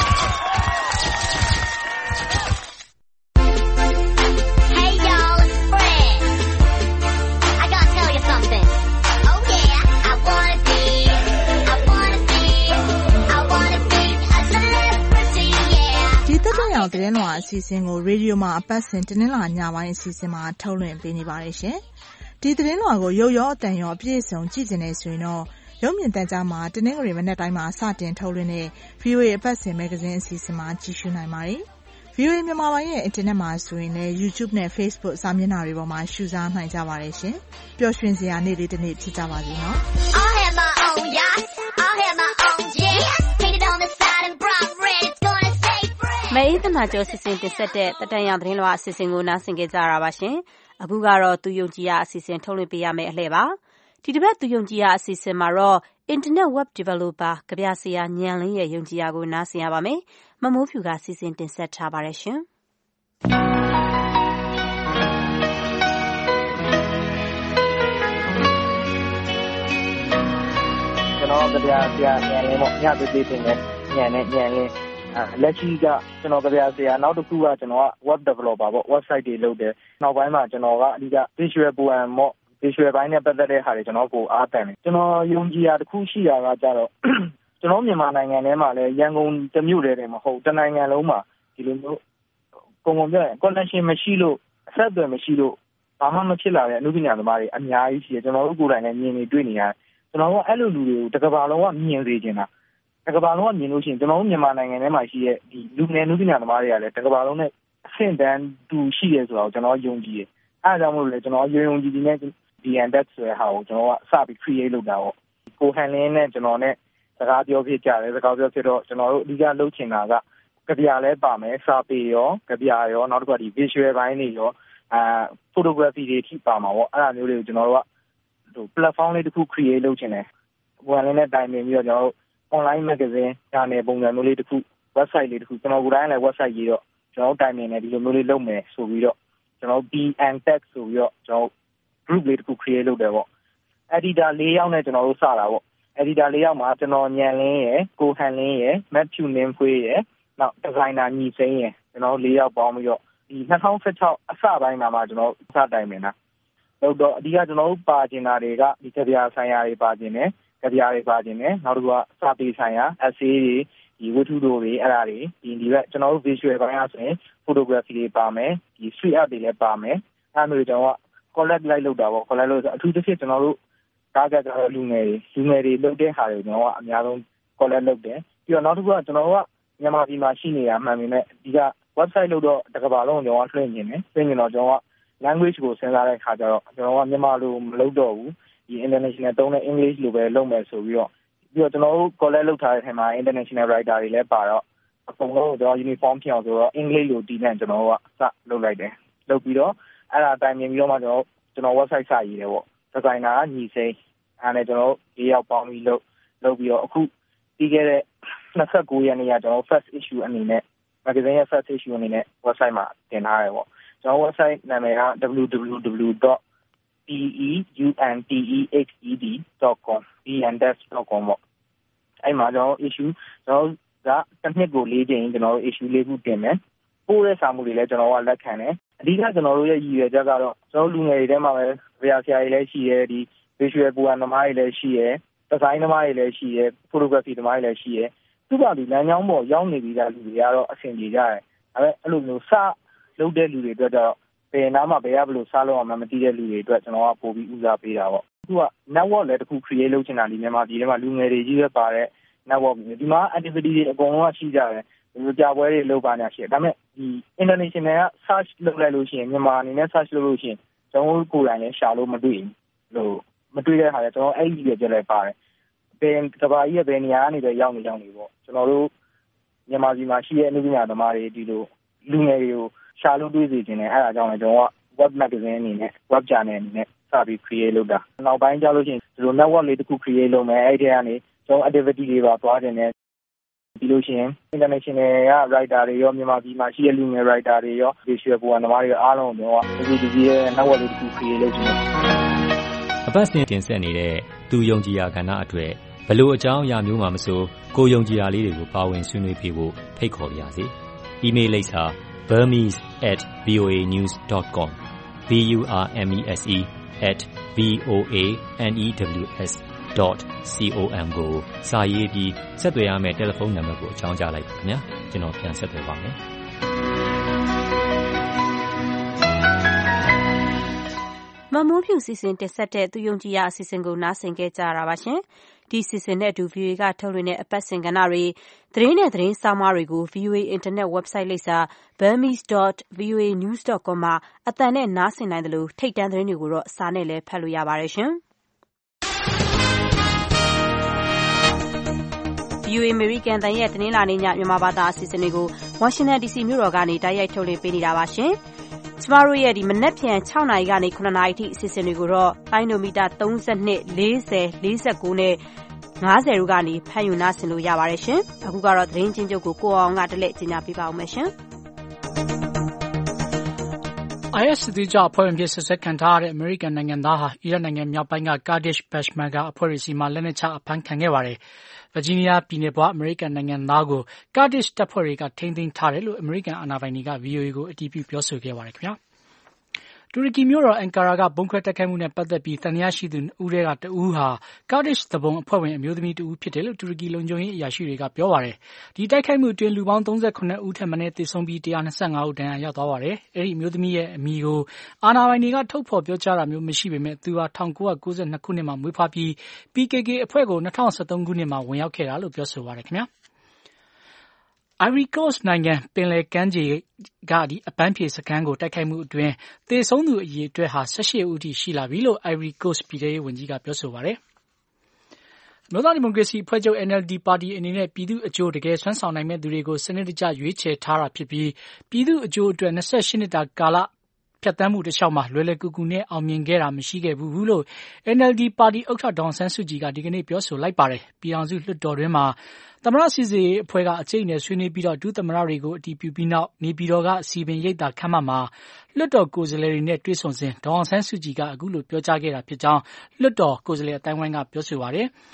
[SPEAKER 17] သတင်းလွှာအစီအစဉ်ကိုရေဒီယိုမှာအပတ်စဉ်တင်းလာညပိုင်းအစီအစဉ်မှာထုတ်လွှင့်ပေးနေပါတယ်ရှင်။ဒီသတင်းလွှာကိုရုပ်ရောအတန်ရောအပြည့်အစုံကြည့်နေဆိုရင်တော့ရုပ်မြင်သံကြားမှာတင်းငွေမနေ့တိုင်းမှာစတင်ထုတ်လွှင့်တဲ့ ဗီအိုအေ အပတ်စဉ်မဂ္ဂဇင်းအစီအစဉ်မှာကြည့်ရှုနိုင်ပါတယ်။ ဗီအိုအေမြန်မာပိုင်းရဲ့အင်တာနက်မှာဆိုရင်လည်း YouTube နဲ့ Facebook စာမျက်နှာတွေပေါ်မှာရှုစားနိုင်ကြပါတယ်ရှင်။ပျော်ရွှင်စရာနေ့လေးတစ်နေ့ဖြစ်ကြပါစေနော်။
[SPEAKER 5] I'll have my own yacht. I'll have my own jet. Painted on the side and bright red. It's gonna stay fresh.
[SPEAKER 2] မအေးသမကျော်စစ်စင်တင်ဆက်တဲ့တတန်ရသတင်းလွှာအစီအစဉ်ကိုနားဆင်ကြကြရပါရှင်။အခုကတော့သူယုံကြည်ရအစီအစဉ်ထုတ်လွှင့်ပေးရမယ့်အလှည့်ပါ။ဒီတစ်ပတ်သူယုံကြည်ရအစီအစဉ်မှာတော့ Internet Web Developer ကဗျာဆရာညံလင်းရဲ့ယုံကြည်ရကိုနားဆင်ရပါမယ်။မမိုးဖြူကစီစဉ်တင်ဆက်ထားပါတယ်ရှင်။
[SPEAKER 20] ကျွန်တော်ကဗျာဆရာညံလင်းပေါ့ညသွေးသွေးတင်တဲ့ညံနဲ့ညံလင်းလက်ရှိကကျွန်တော်ကဗျာဆရာနောက်တစ်ခုကကျွန်တော်က web developer ပေါ့ website တွေလုပ်တယ်နောက်ပိုင်းမှာကျွန်တော်ကအဓိက visual poem ပေါ့ visual ဘိုင်းနဲ့ပတ်သက်တဲ့ဟာတွေကျွန်တော်ကိုအားတန်တယ်ကျွန်တော်ယုံကြည်ရတစ်ခုရှိတာကကြတော့ကျွန်တော်မြန်မာနိုင်ငံထဲမှာလည်းရန်ကုန်တမြို့တည်းတည်းမဟုတ်တနိုင်ငံလုံးမှာဒီလိုမျိုးပုံပုံပြရင် connection မရှိလို့အဆက်အသွယ်မရှိလို့ဘာမှမဖြစ်လာတဲ့အမှုပညာသမားတွေအများကြီးရှိတယ်ကျွန်တော်တို့ကိုယ်တိုင်လည်းမြင်နေတွေ့နေရတယ်ကျွန်တော်ကအဲ့လိုလူတွေကိုတစ်ကမ္ဘာလုံးကမြင်စေချင်တာတစ်ကမ္ဘာလုံးကမြင်လို့ရှိရင်ကျွန်တော်တို့မြန်မာနိုင်ငံထဲမှာရှိတဲ့ဒီလူငယ်လူပညာသမားတွေကလည်းတစ်ကမ္ဘာလုံးနဲ့အဆင့်တန်းတူရှိတယ်ဆိုတော့ကျွန်တော်ယုံကြည်တယ်အဲဒါကြောင့်မို့လို့လေကျွန်တော်ယုံယုံကြည်ကြည်နဲ့ ဒီ အန် ဒက် ဆိုတဲ့ဟာကိုကျွန်တော်ကစပြီး create လုပ်တာပေါ့ကိုဟန်လင်းနဲ့ကျွန်တော်နဲ့စကားပြောဖြစ်ကြတယ်စကားပြောဖြစ်တော့ကျွန်တော်တို့အဓိကလုပ်ချင်တာကကြပြလည်းပါမယ်စာပေရောကြပြရောနောက်တစ်ခါဒီ visual ဘိုင်းတွေရောအာ photography တွေထိပါမှာပေါ့အဲ့ဒါမျိုးတွေကိုကျွန်တော်တို့ကဟို platform လေးတစ်ခု create လုပ်ချင်တယ်ကိုဟန်လင်းနဲ့တိုင်ပင်ပြီးတော့ကျွန်တော်တို့ online magazine ညာနယ်ပုံစံမျိုးလေးတစ်ခု website လေးတစ်ခုကျွန်တော်ကိုယ်တိုင်လည်း website ရေးတော့ကျွန်တော်တိုင်ပင်နေဒီလိုမျိုးလေးလုပ်မယ်ဆိုပြီးတော့ကျွန်တော် B and Tech ဆိုပြီးတော့ကျွန်တော် group လေးတစ်ခု create လုပ်တယ်ပေါ့ editor ၄ယောက်နဲ့ကျွန်တော်တို့စတာပေါ့ editor ၄ယောက်မှာကျွန်တော်ညံလင်းရယ်ကိုဟန်လင်းရယ် Matthew နင်းဖွေးရယ်နောက် designer ညီစိမ်းရယ်ကျွန်တော်၄ယောက်ပေါင်းပြီးတော့ဒီ၂၀၁၆အစပိုင်းမှာမှကျွန်တော်စတိုင်ပင်တာတော့တော့အဓိကကျွန်တော်တို့ပါကျင်တာတွေကဒီကြပြဆိုင်ရာတွေပါကျင်တယ်ကြပြတွေပါကျင်တယ်နောက်တစ်ခုကစာပေဆိုင်ရာ essay တွေဒီဝတ္ထုတို့တွေအဲ့ဒါတွေဒီဒီဘက်ကျွန်တော်တို့ visual ဘိုင်းအားဆိုရင် photography တွေပါမယ်ဒီ street art တွေလည်းပါမယ်အဲ့လိုကျွန်တော်က collect လိုက်လုပ်တာပေါ့ collect လို့ဆိုအထူးသဖြင့်ကျွန်တော်တို့ကားကြကြတော့လူငယ်တွေလူငယ်တွေလုပ်တဲ့ဟာတွေကျွန်တော်ကအများဆုံး collect လုပ်တယ်ပြီးတော့နောက်တစ်ခုကကျွန်တော်တို့ကမြန်မာပြည်မှာရှိနေတာမှန်ပေမဲ့ဒီက website လုပ်တော့တစ်ကမ္ဘာလုံးကျွန်တော်ကလွှင့်နေတယ်လွှင့်နေတော့ကျွန်တော်က language ကိုစဉ်းစားတဲ့အခါကျတော့ကျွန်တော်ကမြန်မာလိုမလုပ်တော့ဘူးဒီ international သုံးတဲ့ English လိုပဲလုပ်မယ်ဆိုပြီးတော့ပြီးတော့ကျွန်တော်တို့ collect လုပ်ထားတဲ့ထဲမှာ international writer တွေလည်းပါတော့အကုန်လုံးကျွန်တော် uniform ဖြစ်အောင်ဆိုတော့အင်္ဂလိပ်လိုတီးနဲ့ကျွန်တော်တို့ကစလုပ်လိုက်တယ်လုပ်ပြီးတော့အဲ့ဒါတိုင်မြင်ပြီးတော့မှကျွန်တော်ကျွန်တော် website စရေးတယ်ပေါ့ဒီဇိုင်နာကညီစိန်အဲ့နဲ့ကျွန်တော်တို့ဒီရောက်ပေါင်းပြီးလုပ်လုပ်ပြီးတော့အခုပြီးခဲ့တဲ့twenty-nineရက်နေ့ကကျွန်တော် first issue အနေနဲ့ magazine ရဲ့ first issue အနေနဲ့ website မှာတင်ထားတယ်ပေါ့ကျွန်တော် website နာမည်က double-u double-u double-u dot pentehed dot com pendesk dot com ပေါ့အဲ့မှာကျွန်တော် issue ကျွန်တော်ကတစ်နှစ်ကို၄ကြိမ်ကျွန်တော်တို့ issue ၄ခုတင်မယ်ပို့တဲ့စာမှုတွေလည်းကျွန်တော်ကလက်ခံတယ်အဓိကကျွန်တော်တို့ရဲ့ရည်ရွယ်ချက်ကတော့ကျွန်တော်လူငယ်တွေထဲမှာပဲဗျာဆရာတွေလည်းရှိရဲဒီ visual ပူအန်သမားတွေလည်းရှိရဲဒီဇိုင်းသမားတွေလည်းရှိရဲ photography သမားတွေလည်းရှိရဲသူ့ဘာဒီလမ်းကြောင်းပေါ်ရောက်နေပြီးသားလူတွေကတော့အဆင်ပြေကြတယ်ဒါပေမဲ့အဲ့လိုမျိုးစလုပ်တဲ့လူတွေအတွက်တော့ဘယ်နားမှာဘယ်ရဘလို့စားလို့အောင်မသိတဲ့လူတွေအတွက်ကျွန်တော်ကပို့ပြီးဦးစားပေးတာပေါ့သူက network လည်းတစ်ခု create လုပ်ချင်တာဒီမြန်မာပြည်ထဲမှာလူငယ်တွေကြီးပဲပါတဲ့ network ဒီမှာ activity တွေအကုန်လုံးကရှိကြတယ်ဒီကြာပွဲတွေလုပ်ပါညာရှိတယ်ဒါပေမဲ့ဒီ international က search လုပ်လိုက်လို့ရှိရင်မြန်မာအနေနဲ့ search လုပ်လို့ရှိရင်ကျွန်တော်ကိုယ်တိုင်လည်းရှာလို့မတွေ့ဘူးလို့မတွေ့တဲ့ခါကျကျွန်တော်အဲ့ဒီကြက်လည်းပါတယ်ဘယ်ကဘာကြီးရဲ့ဘယ်နေရာကနေပဲရောက်နေရောက်နေပေါ့ကျွန်တော်တို့မြန်မာပြည်မှာရှိတဲ့အနုပညာသမားတွေဒီလိုလူငယ်တွေကိုရှာလို့တွေ့စေခြင်းနဲ့အဲ့ဒါကြောင့်လည်းကျွန်တော်က web magazine အနေနဲ့ web journal အနေနဲ့စပြီး create လုပ်တာနောက်ပိုင်းကျလို့ရှိရင်ဒီလို network လေးတစ်ခု create လုပ်မယ်အဲ့ဒီကနေကျွန်တော် activity တွေပါသွားတယ်နဲ့ဒီလိုရှင် international က writer တွေရောမြန်မာပြည်မှာရှိတဲ့လူငယ် writer တွေရော visual ပူအန်သမားတွေရောအားလုံးကိုကျွန်တော်ကဒီဒီရဲ့ network လေးတစ်ခု create လုပ်ခြင်း
[SPEAKER 19] အပတ်စဉ်တင်ဆက်နေတဲ့သူယုံကြည်ရာကဏ္ဍအတွက်ဘလို့အကြောင်းအရာမျိုးမှမဆိုကိုယုံကြည်ရာလေးတွေကိုပါဝင်ဆွေးနွေးပြဖို့ဖိတ်ခေါ်ပါရစေ။ email လိပ်စာ burmese at voa news dot com b u r m e s e at v o a n e w s dot com ကိုစာရေးပြီးဆက်သွယ်ရမယ့်တယ်လီဖုန်းနံပါတ်ကိုအကြောင်းကြားလိုက်ပါခင်ဗျာကျွန်တော်ပြန်ဆက်သွယ်ပါမယ်
[SPEAKER 2] မမိုးဖြူစီစဉ်တက်ဆက်တဲ့သူယုံကြည်ရာအစီအစဉ်ကိုနားဆင်ကြကြရတာပါရှင်ဒီစီစဉ်နဲ့အတူ ဗီအိုအေ ကထုတ်လွှင့်တဲ့အပတ်စဉ်ကဏ္ဍတွေသတင်းနဲ့သတင်းစာမားတွေကို ဗီအိုအေ internet website လိပ်စာ burmese dot v o a news dot com မှာအသံနဲ့နားဆင်နိုင်တယ်လို့ထိတ်တန့်သတင်းတွေကိုတော့စာနဲ့လည်းဖတ်လို့ရပါတယ်ရှင်။ဗီအိုအေ American တန်ရဲ့တင်းလာနေညမြန်မာဘာသာအစီအစဉ်တွေကို Washington ဒီ စီ မြို့တော်ကနေတိုက်ရိုက်ထုတ်လွှင့်ပေးနေတာပါရှင်။ကျမတို့ရဲ့ဒီမနက်ဖြန်6နာရီကနေ9နာရီထိအစီအစဉ်တွေကိုတော့တိုင်းနိုမီတာ32 40 49နဲ့50တို့ကနေဖမ်းယူနားဆင်လို့ရပါတယ်ရှင်။အခုကတော့သတင်းချင်းချုပ်ကိုကိုအောင်ကတလက်ကြီးညာပြပါအောင်မယ်ရှင်။
[SPEAKER 4] I S စစ်သည်ကြောင့်အဖွဲ့ဝင်ဖြစ်ဆက်ဆက်ခံထားရတဲ့ American နိုင်ငံသားဟာအီရတ်နိုင်ငံမြောက်ပိုင်းက Kurdish Peshmerga အဖွဲ့တွေစီမှာလက်နက်ချအဖမ်းခံခဲ့ပါတယ်။ Virginia ပြည်နယ်ပွား American နိုင်ငံသားကို Kurdish တပ်ဖွဲ့တွေကထိန်းသိမ်းထားတယ်လို့ American အာဏာပိုင်တွေက ဗီအိုအေ ကိုအတည်ပြုပြောဆိုခဲ့ပါတယ်ခင်ဗျာ။တူရကီမြို့တော်အန်ကာရာကဗုံးခွဲတိုက်ခိုက်မှုနဲ့ပတ်သက်ပြီးသံသယရှိသူနှစ်ဦးထဲကတဦးဟာ Kurdish သူပုန်အဖွဲ့ဝင်အမျိုးသမီးတဦးဖြစ်တယ်လို့တူရကီလုံခြုံရေးအရာရှိတွေကပြောပါတယ်။ဒီတိုက်ခိုက်မှုအတွင်းလူပေါင်းthirty-sevenဦးထက်မနည်းသေဆုံးပြီးone hundred twenty-fiveဦးဒဏ်ရာရသွားပါတယ်။အဲဒီအမျိုးသမီးရဲ့အမည်ကိုအာဏာပိုင်တွေကထုတ်ဖော်ပြောကြားတာမျိုးမရှိပေမဲ့သူဟာnineteen ninety-twoခုနှစ်မှာမွေးဖွားပြီး P K K အဖွဲ့ကိုtwenty thirteenခုနှစ်မှာဝင်ရောက်ခဲ့တာလို့ပြောဆိုပါတယ်ခင်ဗျာ။ Ivory Coast နိုင်ငံပင်လယ်ကမ်းခြေကဒီအပန်းဖြေစခန်းကိုတိုက်ခိုက်မှုအတွင်းသေဆုံးသူအရေအတွက်ဟာeighteenဦးထိရှိလာပြီလို့ Ivory Coast ပြည်ထောင်ရေးဝန်ကြီးကပြောဆိုပါတယ်။မြို့သားဒီမိုကရေစီအဖွဲ့ချုပ် N L D ပါတီအနေနဲ့ပြည်သူ့အကျိုးတကယ်ဆွမ်းဆောင်နိုင်မဲ့သူတွေကိုစနစ်တကျရွေးချယ်ထားတာဖြစ်ပြီးပြည်သူ့အကျိုးအတွက်twenty-eightနှစ်တာကာလဖြတ်သန်းမှုတစ်လျှောက်မှာလွယ်လွယ်ကူကူနဲ့အောင်မြင်ခဲ့တာမရှိခဲ့ဘူးလို့ N L D ပါတီဥက္ကဋ္ဌဒေါ်အောင်ဆန်းစုကြည်ကဒီကနေ့ပြောဆိုလိုက်ပါတယ်။ပြည်ထောင်စုလွှတ်တော်တွင်းမှာသမ္မတစီစီအဖွဲ့ကအကျိတ်နဲ့ဆွေးနွေးပြီးတော့ဒုသမ္မတတွေကိုအတည်ပြုပြီးနောက်နေပြည်တော်ကစီပင်ရိပ်သာခမ်းမမှာလွှတ်တော်ကိုယ်စားလှယ်တွေနဲ့တွေ့ဆုံစဉ်ဒေါ်အောင်ဆန်းစုကြည်ကအခုလိုပြောကြားခဲ့တာဖြစ်ကြောင်းလွှတ်တော်ကိုယ်စားလှယ်အတိုင်းဝိုင်းကပြောဆိုပါတယ်။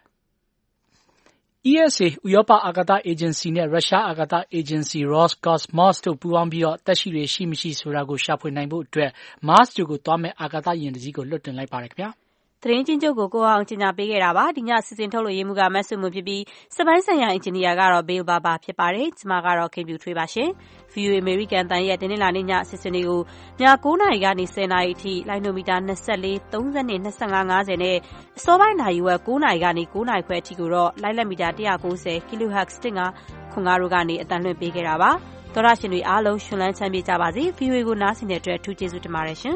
[SPEAKER 4] E S A ဥရောပအာကာသအေဂျင်စီနဲ့ရုရှားအာကာသအေဂျင်စီ Roscosmos တို့ပူးပေါင်းပြီးတော့တက်ရှိတွေရှိမရှိဆိုတာကိုရှာဖွေနိုင်ဖို့အတွက် Mars တို့ကိုသွားမဲ့အာကာသယာဉ်တစ်စီးကိုလွှတ်တင်လိုက်ပါတယ်ခင်ဗျာ။
[SPEAKER 2] သတင်းချင်းချုပ်ကိုကိုအောင်ကျင်ညာပေးခဲ့တာပါဒီညစီစဉ်ထုတ်လို့ရေးမှုကမတ်စုမှုဖြစ်ပြီးစပိုင်းဆိုင်ရာအင်ဂျင်နီယာကတော့ဘေးဘာဘာဖြစ်ပါတယ်ကျမကတော့ခင်ဗျူထွေးပါရှင် V O A American တန်ရဲ့တင်းလာနေ့ညစီစဉ်တွေကိုညnineနာရီကနေtenနာရီအထိလိုင်းနိုမီတာtwenty-four, thirty, twenty-five, fiftyနဲ့အစောပိုင်းနာရီဝက်nineနာရီကနေnineနာရီခွဲအထိကိုတော့လိုင်းလက်မီတာone ninety ကီလိုဟတ်ဇ်fifteen point fiveတို့ကနေအတန်လွှင့်ပေးခဲ့တာပါသောရရှင်တွေအားလုံးရှင်လန်းချမ်းမြေ့ကြပါစေ V O A ကိုနားဆင်တဲ့အတွက်အထူးကျေးဇူးတင်ပါတယ်ရှင်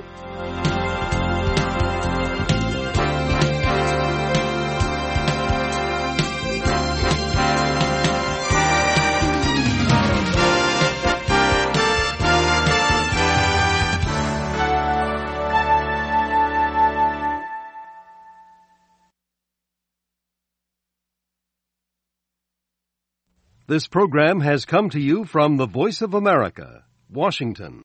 [SPEAKER 2] ။
[SPEAKER 7] This program has come to you from the Voice of America, Washington.